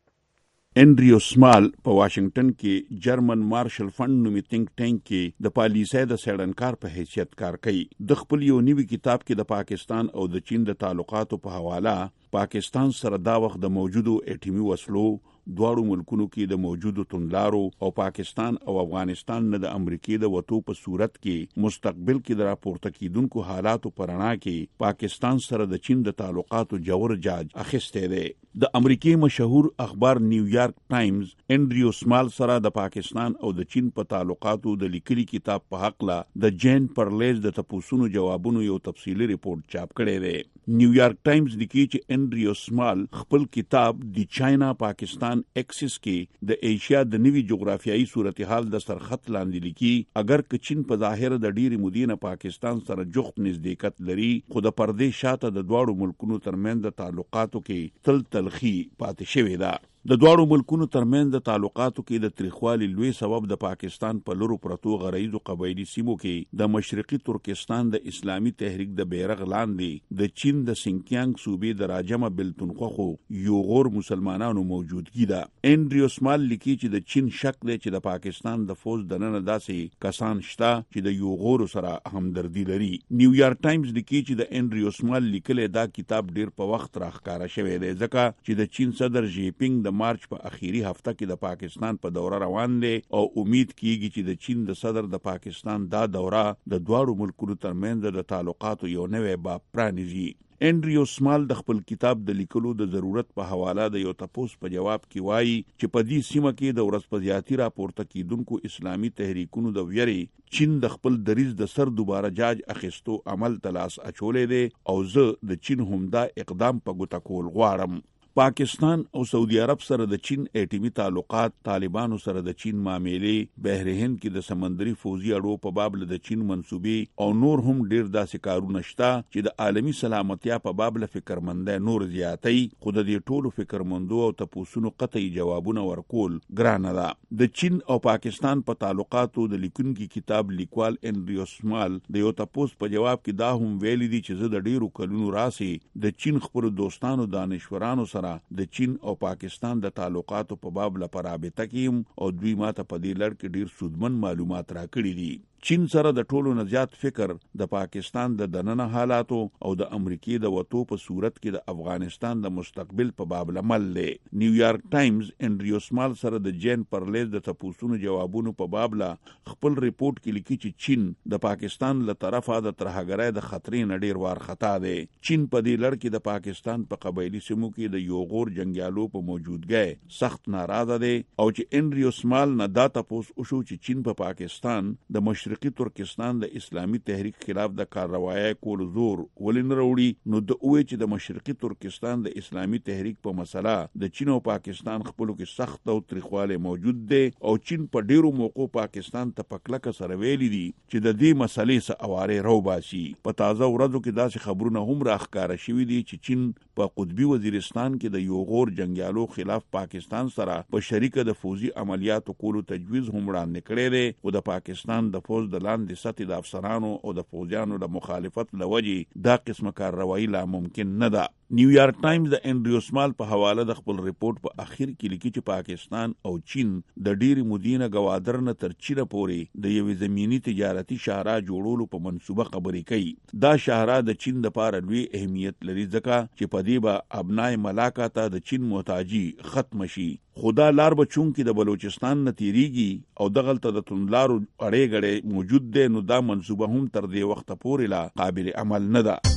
انډریو سمال په واشنگټن کې جرمن مارشل فند نومي تینک ټینک کې د پالیسۍ د څېړنکار په حیثیت کار کوي. د خپل یو نوي کتاب کې د پاکستان او د چین د تعلقاتو په حواله پاکستان سره دا وخت د موجودو اټومي وسلو، دواړو ملکونو کې د موجودو توندلارو او پاکستان او افغانستان نه د امریکای د وټو په صورت کې مستقبل کې د راپورته کیدونکو حالاتو پرانا کې پاکستان سره د چین د تعلقاتو جوړ جاج اخیسته دی. د امریکای مشهور اخبار نیویارک ټایمز انډریو سمال سره د پاکستان او د چین په تعلقاتو د لیکلي کتاب په حق لا د جین پرلیز د تپوسونو جوابونو یو تفصیلی ریپورت چاپ کړی دی. نیویارک ټایمز لیکي چې انډریو سمال خپل کتاب دی چاینا پاکستان ایکسس کې د ایشیا د نوي جغرافیایي صورتحال د سرخط لاندې لیکي اگر که چین په ظاهر د ډیری مودینه پاکستان سره جوخت نزدېکت لري، خو د پردې شاته د دواړو ملکونو ترمنځ د تعلقاتو کې تل تلخي پاتې شوې ده. د دواړو ملکونو ترمنځ د تعلقاتو کې د تریخوالي لوی سبب د پاکستان په لورو پرتو غرایزو قبایلی سیمو کې د مشرقي ترکستان د اسلامي تحریک د بیرغ لاندې د چین د سینکیانګ صوبې د راجمه بلتونخو یو غور مسلمانانو موجودګي ده. انډریو سمال لیکي چې د چین شک دی چې د پاکستان د فوج دننه داسې کسان شته چې د یو غور سره همدردي لري. نیویارک ټایمز لیکي چې د انډریو سمال لیکلي دا کتاب ډیر په وخت راښکاره شوی دی ځکه چې د چین صدر جی پینګ د مارچ په اخیری هفته کې د پاکستان په دوره روان دی او امید کیږي چې د چین د صدر د پاکستان دا دوره د دواړو ملکونو ترمنځ د تعلقاتو یو نوې باب پرانیزي. انډریو سمال د خپل کتاب د لیکلو د ضرورت په حواله د یو تپوس په جواب کې وایي چې په دې سیمه کې د ورځ په زیاتی راپورته کیدونکو اسلامي تحریکونو د ویری چین د خپل دریز د سر دوباره جاج اخیستو عمل تلاس اچولې دی او زه د چین همدا اقدام په ګوته کول غواړم. پاکستان او سعودي عرب سره د چین اټومي تعلقات، طالبانو سره د چین معاملې، بحر هند کې د سمندري فوزي اړو په باب له د چین منسوبې او نور هم ډیر داسې کارونه شته چې د عالمي سلامتیا په باب له فکرمنده نور زیاتي، خو د دې ټولو فکرمندو او تپوسونو قطعي جوابونه ورکول ګرانه ده. د چین او پاکستان په تعلقاتو د لیکونکي کتاب لیکوال انډریو سمال د یو تپوس په جواب کې دا هم ویلي دي چې زه د ډیرو کلونو راسي د چین خپل دوستانو دانشورانو سره د چین او پاکستان د تعلقاتو په باب لپاره رابطه کیم او دوی ماته په دې لړ کې ډیر سودمن معلومات راکړي دي. چین سره د ټولو نه زیات فکر د پاکستان د دننه حالاتو او د امریکای د وټو په صورت کې د افغانستان د مستقبل په باب لمل دی. نیویارک ټایمز انډریو سمال سره د جین پرلیز د تپوسونو جوابونو په باب لا خپل ریپورت کې لیکي چې چین د پاکستان له طرفه د ترهګرۍ د خطرې نه ډیر وارخطا دی. چین په دې لړ کې د پاکستان په قبایلی سیمو کې د یو غور جنگیالو په موجودګۍ سخت ناراضه دی او چې انډریو سمال نه دا تپوس وشو چې چین په پا پاکستان د مشرقي ترکستان د اسلامي تحریک خلاف د کاروایی کول زور ولین وروړي، نو د اوې چې د مشرقي ترکستان د اسلامي تحریک په مسله د چین او پاکستان خپلو کې سخت او تریخواله موجود دی او چین په ډیرو موقعو پاکستان ته پکلک سره ویلي دي چې د دې مسلې سره اواره رو باسي. په تازه ورځو کې داسې خبرونه هم راښکاره شوي دي چې چین په قطبي وزیرستان کې د یو غور جنگیالو خلاف پاکستان سره په شریکه د فوزي عملیاتو کولو تجویز هم وړاندې کړی دی او د پاکستان د فوز د لاندې سطحې د افسرانو او د فوجیانو د مخالفت لوجې دا قسمه کارروایي لا ممکن نه ده. نیویارک ټایمز د انډریو سمال په حواله د خپل ریپورت په اخر کې لیکي چې پاکستان او چین د ډیری مودینه گوادر نه تر چیرې پورې د یوې زمینی تجارتي شاهراه جوړولو په منصوبه خبرې کوي. دا شاهراه د چین لپاره لوی اهمیت لري ځکه چې په دې به ابنای ملاکا ته د چین محتاجي ختم شي. خدا لار به چون کې د بلوچستان نه تیریږي او دغلته د توندلارو اړې غړې موجود دی، نو دا منصوبه هم تر دې وخته پورې لا قابل عمل نه ده.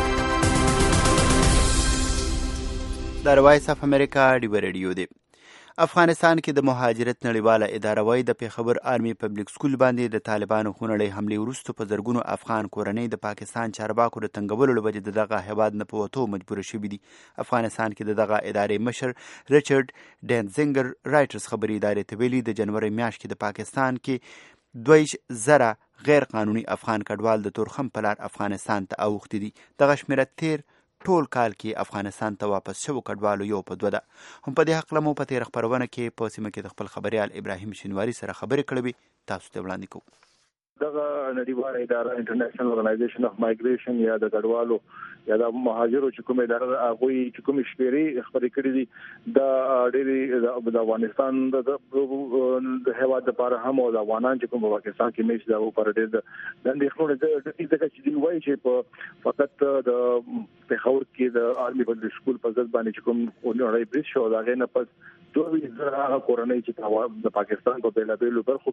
د وایس اف امریکا ډیو ریډیو دی. افغانستان کې د مهاجرت نړیواله اداره وايي د پیښور آرمي پبلک سکول باندې د طالبانو خونړۍ حملې وروسته په زرګونو افغان کورنۍ د پاکستان چارواکو د تنګولو له وجې د دغه هیواد نه په وتو مجبوره شوي دي. افغانستان کې د دغه ادارې مشر ریچارډ ډینزنګر رایټرز خبري ادارې ته ویلي د جنوري میاشت کې د پاکستان کې دویش زره غیر قانوني افغان کډوال د تورخم په لار افغانستان ته اوښتي دي. دغه شمیره تیر ټول کال کې افغانستان ته واپس شوو کډوالو یو په دوه ده. هم په دې هکله مو په تېره خپرونه کې په سیمه کې د خپل خبریال ابراهیم شینواري سره خبرې کړې وې، تاسو ته وړاندې کوو. دغه نړیواله اداره انټرنیشنل اورګنایزیشن اف مایګریشن یا د کډوالو یا د مهاجرو چې کومه اداره هغه چې کوم شمیرې خبرې کړې دي د ډېری د افغانستان د هیواد لپاره هم او د افغانان چې کوم په پاکستان کې مېش دا پر ډېر د اندېښنو د دې چې دی وایي چې په فقط د پیښور کې د آرمي پبلک سکول په ځد باندې چې کوم اونړی بریښ شو دا غي نه پس دوه زره کورنۍ چې د پاکستان په بیلا بیلو برخو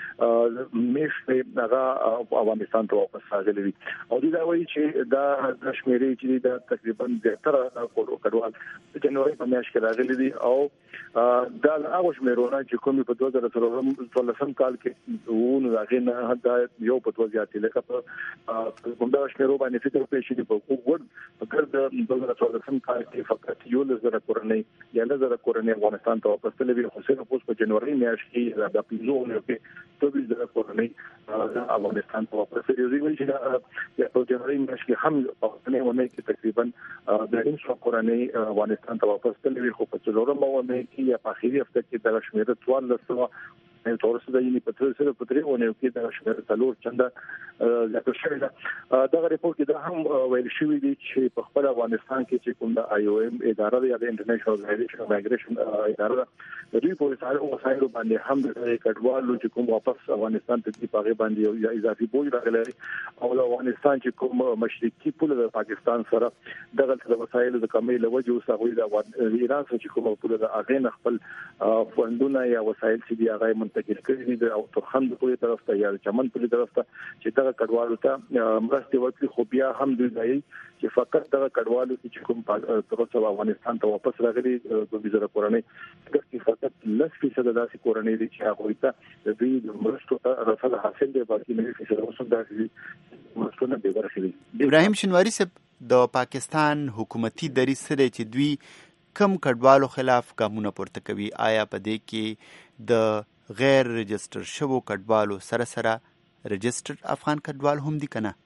کې مېش هغه افغانستان ته واپس راغلي دي او دا وایي چې دا د شمیرې چې د تقریبا زیاتره کډوال د جنوري په میاشت کې راغلي دي او دا هغه شمیرونه چې کوم په دوه زره څلورم کال کې ونه راغلي نه دا یو په توګه زیاتې لکه په کوم دا شمیرو باندې فکر پېښ دي په کوګ په کړه د دوه زره څلورم کال کې فقط یو لزر کورنۍ یا لزر کورنۍ افغانستان ته واپس تللي خو سره اوس په جنوري میاشت کې د پنځو کې ټول لزر کورنۍ افغانستان ته واپس راځي وایي چې د جنوري میاشت کې هم په نه ونه کې تقریبا د هیڅ کورنۍ افغانستان ته واپس تللي خو په څلورم ونه کې یا په اخیری هفته کې د شمیره څوار لسو نو تورسه د یونی پتر سره پتري ونه کې د شمیره څلور چنده ذکر شوی دا دغه ریپورت کې دا هم ویل شوی دی چې په خپل افغانستان کې چې کوم د آی او ایم اداره یا د انټرنیشنل اورګنایزیشن مایګریشن اداره د دوی په وسایلو وسایلو باندې هم د کډوالو چې کوم واپس افغانستان ته دی پاغه باندې یو اضافي بوج راغلی او د افغانستان چې کوم مشرقي پوله د پاکستان سره دغه د وسایلو د کمی له وجې اوس هغه د ایران سره چې کوم پوله د اغه خپل فوندونه یا وسایل چې دی هغه منتقل کړي دي او ترخم د پوله طرف ته یا چمن پوله طرف ته چې دغه کډوالو ته مرستې ورکړي خو بیا هم دوی ځای چې فقط دغه کډوالو چې کوم تر اوسه افغانستان ته واپس راغلي د وزیر کورنۍ چې فقط لس فیصد داسې کورنۍ دي چې هغه ته د دوی د مرستو رسل حاصل دي باقي نه فیصد اوس داسې مرستونه به ورکړي. ابراهیم شینواری صاحب د پاکستان حکومتي دریځ سره چې دوی کم کډوالو خلاف ګامونه پورته کوي، آیا په دې کې د غیر رجستر شوو کډوالو سره سره رجستر افغان کډوال هم دي کنه؟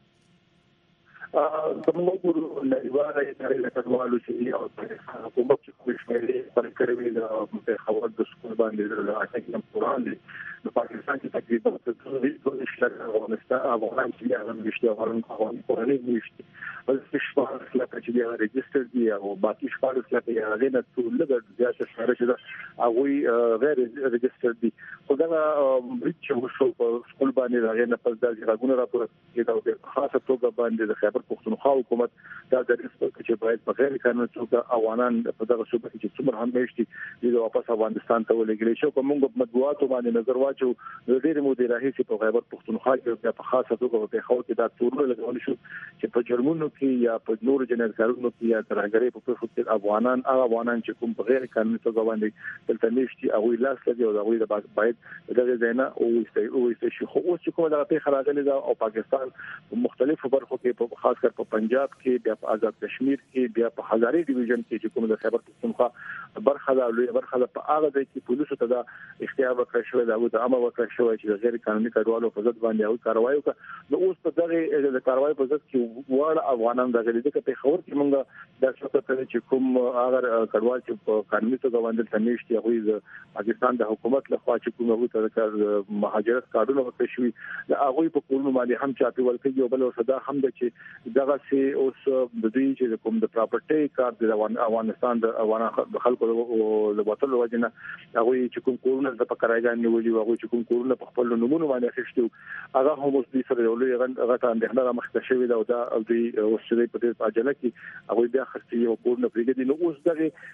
زموږ ګورو نړیواله ادارې کډوالو چې او پاکستان حکومت چې کوم شمیرې پر کړې وي د خبر د سکول باندې د اټکم قرآن دي د پاکستان کې تقریبا د ټول افغانستان افغان چې هغه نشته افغان قوانين قرآني نشته بل څه شپږ لکه چې دی ريجستر دي او باقي شپږ لکه یې هغه نه ټول لږ زیات شمېر چې هغه غیر ريجستر دي خو دا چې وشو په سکول باندې هغه نه پس د غوونه راپور کې دا په خاصه توګه باندې د خیبر پختونخوا حکومت دا د رسمي چې باید په غیر قانوني توګه افغانان په دغه صوبه کې چې څومره هم مېشتي د واپس افغانستان ته ولېږل شو په موږ مطبوعاتو باندې نظر واچو د ډېر مودې راهیسې په خیبر پختونخوا کې په خاصه توګه په خو کې دا تورونه لګول شو چې په جرمونو کې یا په نور جنایتکارانو کې یا ترهګرۍ په پښو کې افغانان هغه افغانان چې کوم په غیر قانوني توګه باندې دلته مېشتي هغه لاس لري او هغه د باید دغه ځای نه او او شي خو اوس کومه د په خراغلي دا او پاکستان په مختلفو برخو کې په خاص کر په پنجاب کې بیا په آزاد کشمیر کې بیا په هزارې ډیویژن کې چې کوم د خیبر پختونخوا برخه دا لوی برخه په هغه ځای کې پولیسو ته دا اختیار ورکړ شوی دا د امر ورکړ شوی چې غیر قانوني کډوالو په ضد باندې او کاروایی وکړي نو اوس په دغه د کاروایی په ضد کې وړ افغانان دغه لیدل کې په خبر کې مونږ د څه ته چې کوم هغه کډوال چې په قانوني توګه باندې تنشتي هغه د پاکستان د حکومت لخوا چې کوم هغه ته مهاجرت کارونه ورکړي شوی دا هغه په کولو باندې هم چاپی ورکړي او بل صدا هم د چې دغه سي اوس د دوی چې کوم د پراپرټي کار د افغانستان د افغان خلکو د وټل وجنه هغه چې کوم کورونه د پکړایګان نیولې هغه چې کوم کورونه په خپل نمونه باندې اخیستو هغه هم اوس د سره ولې هغه ته اندېښنه مخته شوی دا او دا او دوی اوس چې په دې اجازه کې هغه بیا خرڅي او کورونه پرېږدي نو اوس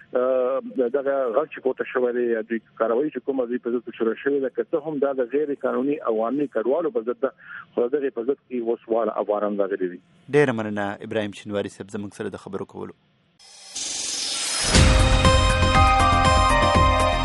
دغه دغه غږ چې پورته شوی دی د کاروایی چې کوم ځای په ځای شروع شوی دا که هم دا د غیر قانوني عوامي کډوالو په ضد خو دغه په ضد کې وسواله افغانان راغلي دي. ډېر مننه ابراهیم شینواری صاحب زموږ سره د خبرو کولو.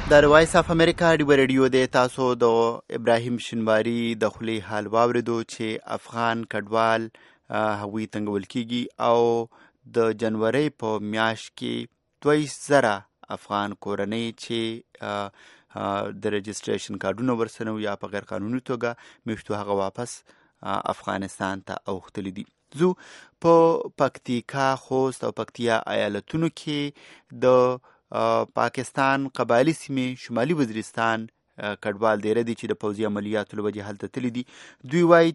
د وایس اف امریکا ډیو ریډیو د تاسو د ابراهیم شینواری د خلی حال واوریدو چې افغان کډوال هغوی تنګول کیږي او د جنوري په میاشت کې دوه زره افغان کورنۍ چې د رجسټریشن کارډونه ورسره یا په غیر قانوني توګه میشتو هغه واپس افغانستان ته اوختلي دي. زو په پکتیکا، خوست او پکتیا ایالتونو کې د پاکستان قبایلی سیمې شمالي وزیرستان کډوال ډېر دي چې د پوځي عملیاتو له وجې هلته تللي دي. دوی وایي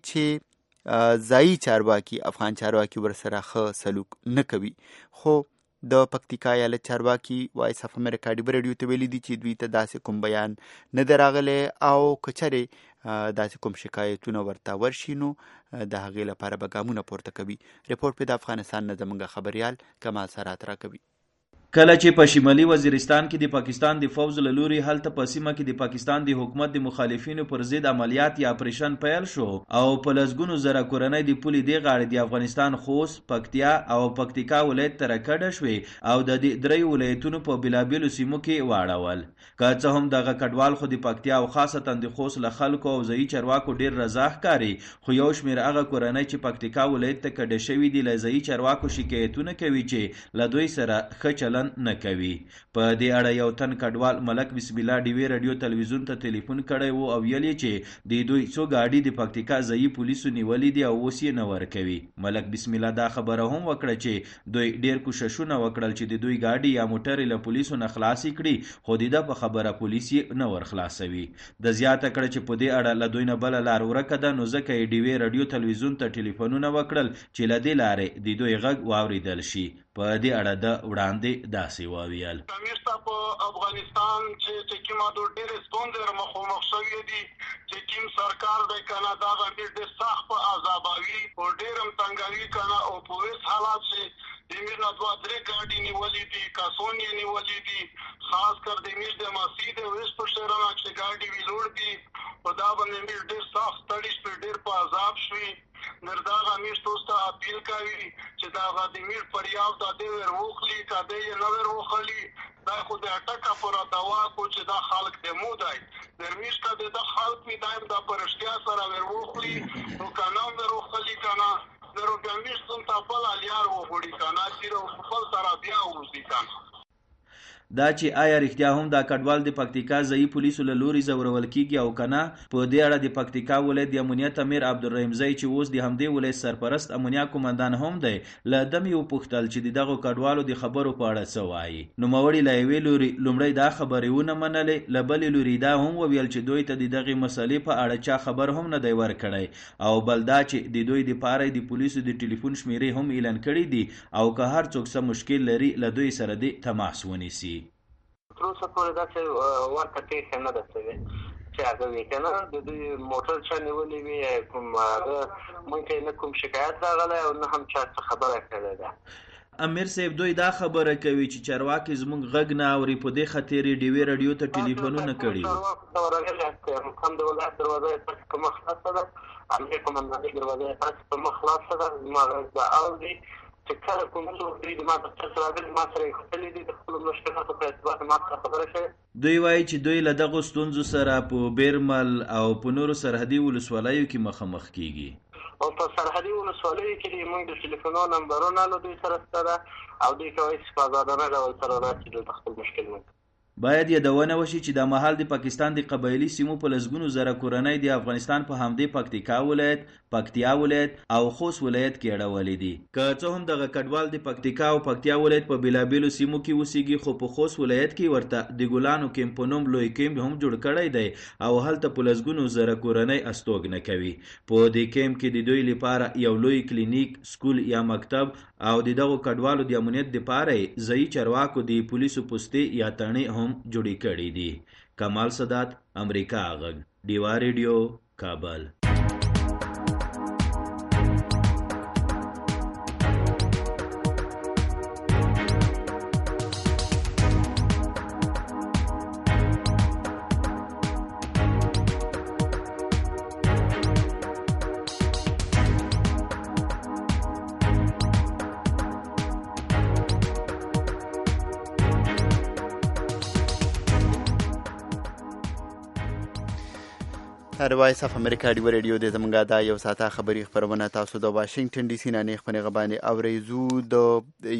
چې ځایي چارواکي افغان چارواکي ورسره ښه سلوک نه کوي. خو د پکتیکا ایالت چارواکي وایس اف امریکا ډیو ریډیو ته ویلي دي چې دوی ته داسې کوم بیان نه دی راغلی او که چېرې داسې کوم شکایتونه ورته ورشي نو د هغې لپاره به ګامونه پورته کوي. ریپورټ په د افغانستان نه زموږ خبریال کمال سرات راکوي. کله چې په شمالي وزیرستان کې د پاکستان د فوز له لوري هلته په سیمه کې د پاکستان د حکومت د مخالفینو پر ضد عملیات یا اپریشن پیل شو او په لسګونو زره کورنۍ د پولې د غاړې د افغانستان خوست، پکتیا او پکتیکا ولایت ته راکډه شوې او د درې ولایتونو په بېلابېلو سیمو کې واړول. که څه هم دغه کډوال خو د پکتیا او خاصتا د خوست له خلکو او ځایي چارواکو ډېر رضا ښکاري، خو یو شمېر هغه کورنۍ چې پکتیکا ولایت ته کډه شوي دي له ځایي چارواکو شکایتونه کوي چې له دوی سره ښه چلند نه کوي. په دې اړه یو تن کډوال ملک بسم الله ډیوی رادیو تلویزیون ته ټلیفون کړی وو او ویل چې د دوی څو ګاډي د پکتیکا ځایي پولیسو نیولې دي او اوس یې نه ورکوي. ملک بسم الله دا خبره هم وکړه چې دوی ډېر کوششونه وکړل چې د دوی ګاډي یا موټر له پولیسو نه خلاصې کړي، خو د ده په خبره پولیس یې نه ورخلاصوي. د زیاته کړه چې په دې اړه له دوی نه بله لار ورکه ده، نو ځکه یې ډیوی رادیو تلویزیون ته ټلیفونونه وکړل چې له دې لارې د دوی غږ واوریدل شي. په دې اړه د وړاندې داسې وویل: کمیستا په افغانستان چې کومه د ډېر ستونزې مخامخ شوې دي، چې کوم سرکار د کانادا غوښتي د سخت په عذابوي او ډېر هم تنګوي کنه او پولیس حالات چې د میر نه دوه درې ګاډي نیولې دي، کاسون یې نیولې دي، خاص کر د میر د مسجد او ویس په شهرونه چې ګاډي ویلوړ دي او دا باندې میر ډېر سخت ستړي شوي، ډېر په عذاب شوي. نرداغه میر توسته اپیل کوي چې دا غدي میر پریاو دا دی وروخلی کده یې نو وروخلی دا خو د اٹکا پر دوا کو چې دا خلق د مودای درمیش کده دا خلق می دایم دا پرشتیا سره وروخلی نو کنه وروخلی کنه درو ګمیش څون تاسو الیار وګړي کنه چې خپل سره بیا وځي کنه. دا چې آیا رښتیا هم دا کډوال د پکتیکا ځایي پولیسو له لوري ځورول کیږي او کنه. په دې اړه د پکتیکا ولایت د امنیت امیر عبدالرحیم ځای چې اوس د همدې ولایت سرپرست امنیا قومندان هم دی، له دم یې وپوښتل چې د دغو کډوالو د خبرو په اړه څه وایي. نوموړي له یوې لوري لومړی دا خبرې ونه منلې، له بلې لوري دا هم وویل چې دوی ته د دغې مسلې په اړه چا خبر هم نه دی ورکړی او بل دا چې د دوی دپاره د پولیسو د ټلیفون شمیرې هم اعلان کړي دي او که هر څوک څه مشکل لري له دوی سره د تماس ونیسي. تر اوسه پورې داسې ورته پیښه نه ده شوې چې هغه وي که نه د دوی موټر چا نیولې وي، کوم هغه موږ ته نه کوم شکایت راغلی او نه هم چا څه خبره کړې ده. امیر صاحب دوی دا خبره کوي چې چارواکي زموږ غږ نه اوري، په دې خاطر یې ډیوی رادیو ته ټلیفونونه کړي. هم د ولایت دروازه یې پس په مخ خلاصه ده، امیر قومندانۍ دروازه یې پس په مخ خلاصه ده، زما غږ به اوري چې کله کوم څوک دوی د ما په څه راغلي ما سره یې ختلي دي د خپلو مشکلاتو په اعتبار ما سره خبره شوې. دوی وایي چې دوی له دغو ستونزو سره په بیرمل او په نورو سرحدي ولسوالیو کې مخامخ کیږي او په سرحدي ولسوالیو کې موږ د ټلیفونو نمبرونه له دوی سره شته او دوی کولی شي په ازادانه ډول سره راشي دلته خپل مشکل وکړي. باید یادونه وشي چې د مهال د پاکستان د قبایلي سیمو په لسګونو زره کورنۍ د افغانستان په همدې پکتیکا ولایت، پکتیا ولایت او خوست ولایت کې اړولې دي. که څه هم دغه کډوال د پکتیکا او پکتیا ولایت په بېلابېلو سیمو کې اوسېږي، خو په خوست ولایت کې ورته د ګلانو کیمپ په نوم لوی کیمپ هم جوړ کړی دی او هلته په لسګونو زره کورنۍ استوګنه کوي. په دې کیمپ کې د دوی لپاره یو لوی کلینیک، سکول یا مکتب او د دغو کډوالو د امنیت دپاره ځایي چارواکو د پولیسو پوستې یا تڼۍ هم جوړې کړي دي. کمال سادات، امریکا غږ، ډیوا ریډیو، کابل. روایت اف امریکا دی ریډیو د زمونږه دا یو ساته خبری خبرونه تاسو د واشنگټن ډي سي نه خبرونه غبانې اوریزو د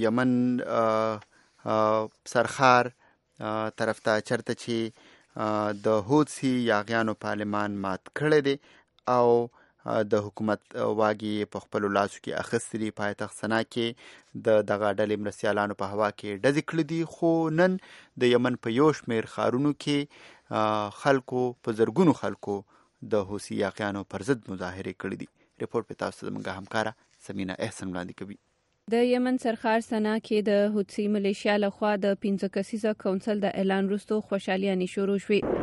یمن سرخار طرف ته چرته چې د هوتسی یاغیانو پارلمان مات کړی دی او د حکومت واګي په خپل لاسو کې اخستري پایتخت سنا کې د دغه ډلې مرسیالانو په هوا کې ډزې کړې دي خو نن د یمن په یو شمېر ښارونو کې خلکو په زرګونو خلکو د هوسی یاغیانو پر ضد مظاهرې کړې دي. ریپورت په تاسو زموږه همکاره سمینا احسن وړاندې کوي. د یمن سرخار سنا کې د هوتسی ملیشیا لخوا د پنځه کسیزه کونسل د اعلان وروسته خوشحالي شروع شوې.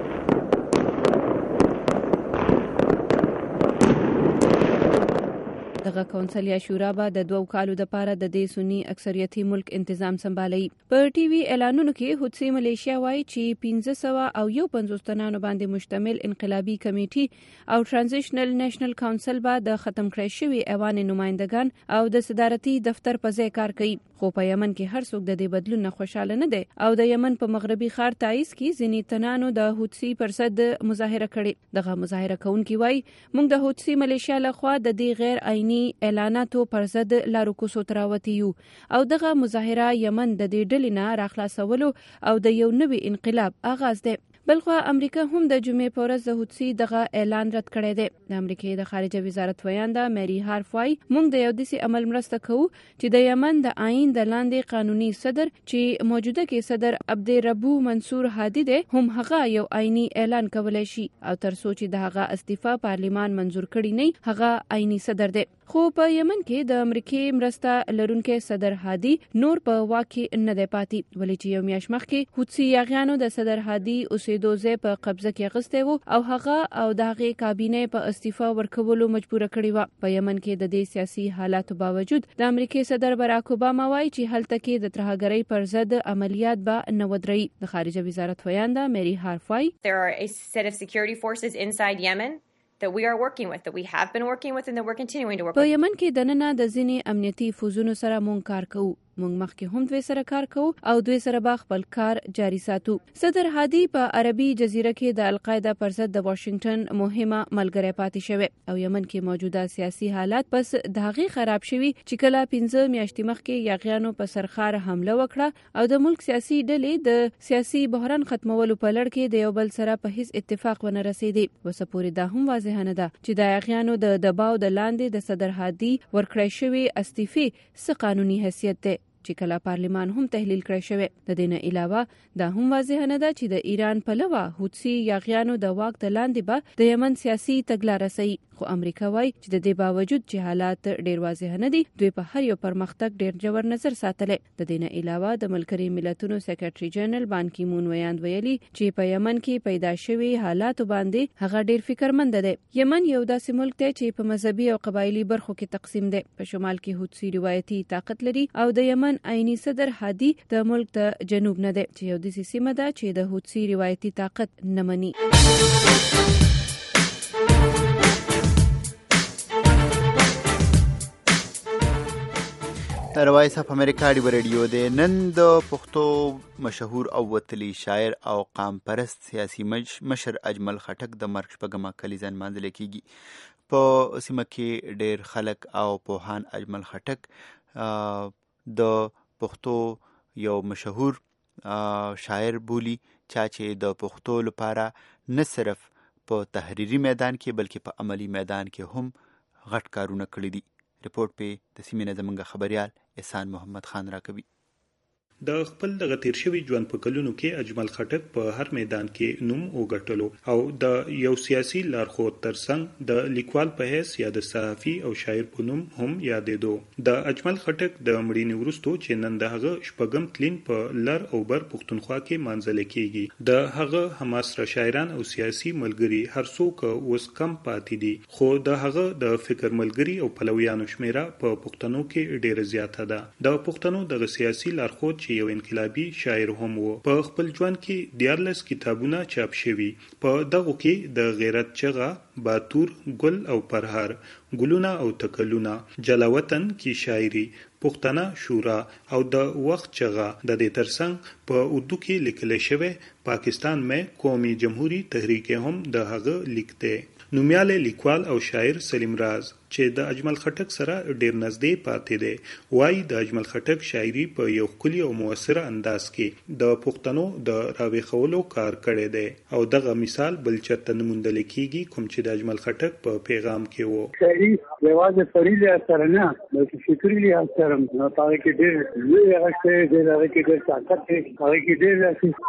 دغه کونسل یا شورا به د دوو کالو د پاره د دې سنی اکثریتي ملک تنظیم سمبالي. په ټي وي اعلانونو کې هوتسی ملیشیا وایي چې پنځه سوه او یو پنځوس تنانو باندې مشتمل انقلابي کمیټي او ترانزیشنل نیشنل کونسل به د ختم کړی شوی ایوان نمائندگان او د صدارتي دفتر په ځای کار کوي. خو په یمن کې هر څوک د دې بدلون نه خوشاله نه دي او د یمن په مغربي ښار تایز کې ځینې تنانو د هوتسی پر ضد مظاهره کړې. دغه مظاهره کوونکي وایي موږ د هوتسی ملیشیا لخوا د دې غیر عیني اعلاناتو پر ضد لارو کوڅو ته راوتي یو او دغه مظاهره یمن د دې ډلې نه راخلاصولو او د یو نوي انقلاب آغاز دی. بلخوا امریکا هم د جمعې په ورځ د هوتسی دغه اعلان رد کړی دی. د امریکای د خارجه وزارت ویانده میری هارف وایي موږ د یو داسې عمل مرسته کوو چې د یمن د آئین د لاندې قانوني صدر چې موجوده کې صدر عبدالربو منصور هادي دی هم هغه یو آئینی اعلان کولای شي او تر څو چې د هغه استعفا پارلیمان منظور کړي نه هغه آئینی صدر دی. خو په یمن کې د امریکای مرسته لرونکي صدر هادي نور په واکه نه دی پاتې ولې چې یو میاشت مخکې هوتسی یاغیانو د صدر هادي اوسېدو ځای په قبضه کې اخیستی و او هغه او د هغې کابینې په استعفا ورکولو مجبوره کړې وه. په یمن کې د دې سیاسي حالاتو باوجود د امریکای صدر باراک اوباما وایي چې هلته کې د ترهګرۍ پر ضد عملیات به نه ودرېږي. د خارجه وزارت ویانده میری هارف وایي There are a set of security forces inside Yemen that we are working with, that we have been working with and that we're continuing to work with. په یمن کې د ننه د ځینې امنیتي فوزونو سره مونږ کار کوو. مونږ مخکې هم دوی سره کار کوو او دوی سره به خپل کار جاري ساتو. صدر هادي په عربي جزیره کې د القاعده پر ضد د واشنگټن مهمه ملګری پاتې شوی او یمن کې موجوده سیاسي حالات پس د هغې خراب شوي چې کله پنځه میاشتې مخکې یاغیانو په سرخار حمله وکړه او د ملک سیاسي ډلې د سیاسي بحران ختمولو په لړ کې د یو بل سره په هیڅ اتفاق ونه رسېدي. وسه پورې دا هم واضح نه ده چې د یاغیانو د دباو د لاندې د صدر هادي ورکړی شوی استعفی څه قانوني حیثیت دی چې کله پارلیمان هم تحلیل کړی شوی. د دې نه علاوه دا هم واضح نه ده چې د ایران پلوه هوتسی یاغیانو د واک د لاندې به د یمن سیاسي تګلاره رسوي. خو امریکا وایي چې د دې باوجود چې حالات ډیر واضح نه دي دوی په هر یو پرمختګ ډیر جوړ نظر ساتلی. د دې نه علاوه د ملګري ملتونو سیکریټري جنرال بان کی مون ویاند ویلي چې په یمن کې پیدا شوي حالات باندې هغه ډیر فکرمند دی. یمن یو داسې ملک دی چې په مذهبي او قبایلی برخو کې تقسیم دی. په شمال کې هوتسی روایتي طاقت لري او د یمن آئینی صدر هادي د ملک د جنوب نه دی چې یو داسې سیمه ده چې د هوتسی روایتي طاقت نه مني. روایت اف امریکا دی ریډیو دی نن د پښتو مشهور او وتلی شاعر او قام پرست سیاسي مشر اجمل خټک د مرګ شپږمه کلیزه نمانځل کیږي. په سیمه کې ډیر خلک او پوهان اجمل خټک د پښتو یو مشهور شاعر بولی چا چې د پښتو لپاره نه صرف په تحریری میدان کې بلکې په عملی میدان کې هم غټ کارونه کړی دي. ریپورت په د سیمې نه زموږ خبريال احسان محمد خان راکوي. د خپل دغه تیر شوی ژوند په کلونو کې اجمل خټک په هر میدان کې نوم وګټلو او د یو سیاسي لارښود ترڅنګ د لیکوال په حیث یا د صحافي او شاعر په نوم هم یادېدو. د اجمل خټک د مړینې وروسته چې نن د هغه شپږم تلین په لر او بر پښتونخوا کې مانځل کېږي د هغه حماسره شاعران او سیاسي ملګري هر څوک اوس کم پاتې دي خو د هغه د فکر ملګري او پلویانو شمیره په پښتنو کې ډېره زیاته ده. د پښتنو د سیاسي لارښود یو انقلابي شاعر هم وو. په خپل ژوند کې دیارلس کتابونه چاپ شوي. په دغه کې د غیرت چغه، باتور، ګل او پرهار، ګلونه او تکلونه، جلاوطن کی شاعری، پښتنه شورا او د وخت چغه د دې ترڅنګ په اردو کې لیکل شوی پاکستان میں قومي جمهوری تحریک هم د هغه لیکته. نومیاله لیکوال او شاعر سلیم راز چې د اجمل خټک سره ډیر نږدې پاتې دی وایي د اجمل خټک شاعري په یو ښکلي او موثر انداز کې د پښتنو د راویښولو کار کړی دی او دغه مثال بل چرته نه موندل کېږي کوم چې د اجمل خټک په پیغام کې و. شاعري یوازې فري سره نه بلکې فکري لحاظ سره هغه کې ډېر لوی هغه دی هغه کې ډېر طاقت دی هغه کې ډېر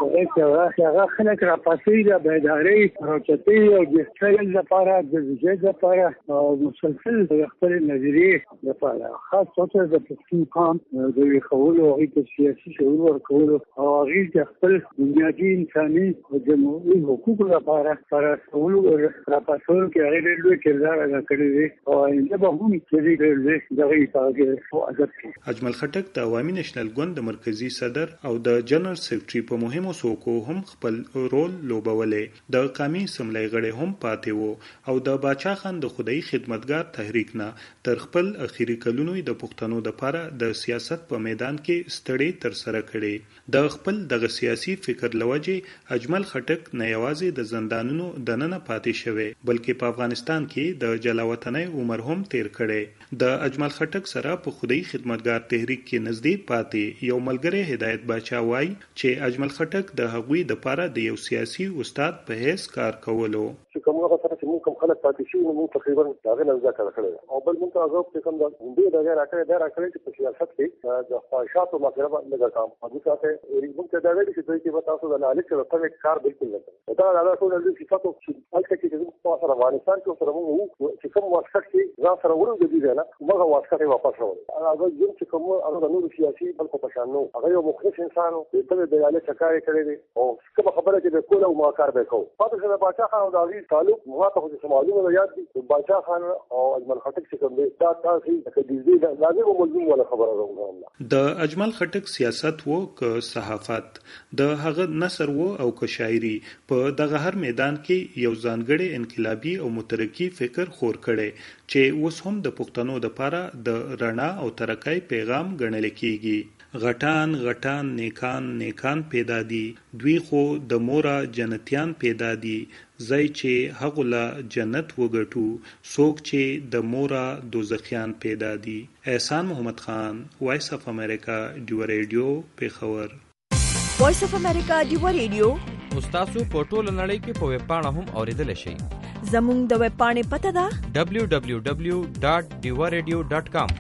داسې هغه خلک راپاسوي د بیدارۍ راوچتۍ او د استرګل لپاره د وجود لپاره او مسلسل د خپل نظریې لپاره خاص توګه د پښتون قوم د ویښولو او د سیاسي شعور ورکولو او هغې د خپل بنیادي انساني او جمهوري حقوقو لپاره پراټولو او راپاسولو کې هغې ډېر لوی کردار ادا کړی دی او آینده به هم دې ډېر لوی دغې په ادب کې. اجمل خټک د عوامي نېشنل ګوند د مرکزي صدر او د جنرال سیکرټري په مهمو څوکو هم خپل رول لوبولی. د قامي اسمبلۍ غړی هم پاتې و او د باچا خان د خدایي خدمتګار تحریک نه تر خپل اخیری کلونو د پښتنو د لپاره د سیاست په میدان کې ستړي تر سره کړي. د خپل دغه سیاسي فکر لوجه اجمل خټک نه یوازې د زندانونو د ننه پاتې شوی بلکې په افغانستان کې د جلاوطنۍ عمر هم تیر کړي. د اجمل خټک سره په خدایي خدمتګار تحریک کې نږدې پاتې یو ملګری هدایت باچا وایي چې اجمل خټک د هغوی د لپاره د یو سیاسي استاد په حیث کار کولو. چې کومه غوښتنه چې موږ کوم خلک پاتې شو نو موږ تقریبا هغه نه ځکه کړی او بل موږ هغه په کوم د دې د غیر اکړه د راکړې چې په سیاست کې د خواهشاتو مطلب نه کوم او دا ته موږ ته دا ویل چې دوی کې تاسو د نالک سره په کار بالکل نه کوي دا دا ټول د صفاتو چې هلته کې چې په سره افغانستان کې سره موږ چې کوم واسطه کې ځا سره ورو د دې نه موږ واسطه واپس راوړو هغه یم چې کوم هغه د نور سیاسي بل په شان نو هغه یو مخلص انسان دی ته د یاله چکای کړی دی او څه خبره چې د کوله او ما کار وکاو پاتې سره باچا خان او د تعلق مواته چې معلومه یاد دي باچا خان او اجمل خټک چې کوم دی دا تاسو د دې د لازم موضوع ولا خبره راوړم. د اجمل خټک سیاست وو ک صحافت د هغه نثر وو او ک شاعري په دغه هر میدان کې یو ځانګړی انقلابي او مترقي فکر خور کړي چې اوس هم د پښتنو د لپاره د رڼا او ترقۍ پیغام ګڼل کیږي. غټان غټان نیکان نیکان پیدا دي دوی خو د مورا جنتیان پیدا دي زای چې هغه جنت وګټو څوک چې د مورا دوزخیان پیدا دي. احسان محمد خان وایس اف امریکا ډیو ریډیو پیښور. وایس اف امریکا ډیو ریډیو تاسو په ټوله نړۍ کې په ویب پاڼه هم اوریدل شئ. زموږ د ویب پاڼې پته ده دبلیو دبلیو دبلیو ډاټ ډیو ریډیو ډاټ کام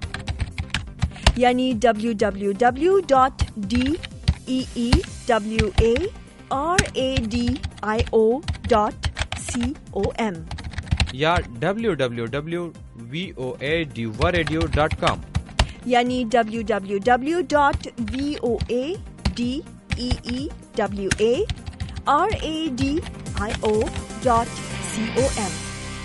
یعنی دبلیو دبلیو دبلیو ډاټ ډی ای ای ډبلیو ای آر ای ډی آی او ډاټ سی او ایم یا دبلیو دبلیو دبلیو وی او ای ډیو ریډیو ډاټ کام یعنی دبلیو دبلیو دبلیو ډاټ وی او ای ډی ای ای ډبلیو ای آر ای ډی آی او ډاټ سی او ایم.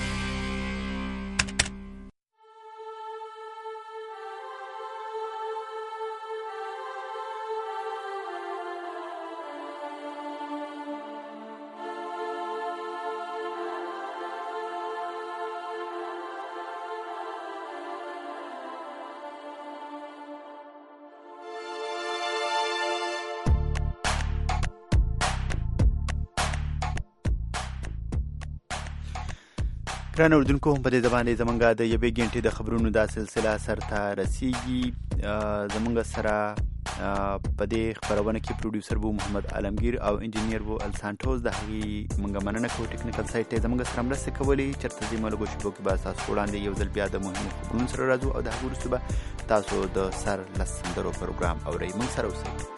ګران اردوونکو هم په دې زبانې زمونږ د یوې ګنټې د خبرونو دا سلسله سرته رسیږي. زمونږ سره په دې خبرونه کې پروډوسر بو محمد عالمگیر او انجینیر بو السانټوس د هغې مونږ مننه کوو. ټیکنیکل سایټ ته زمونږ سره مرسته کولې چېرته ځي ملګو شپو کې به ستاسو وړاندې یو ځل بیا د مهمو خبرونو سره راځو او د هغې وروسته به تاسو د سر لس سندرو پروګرام اورئ. مونږ سره اوسئ.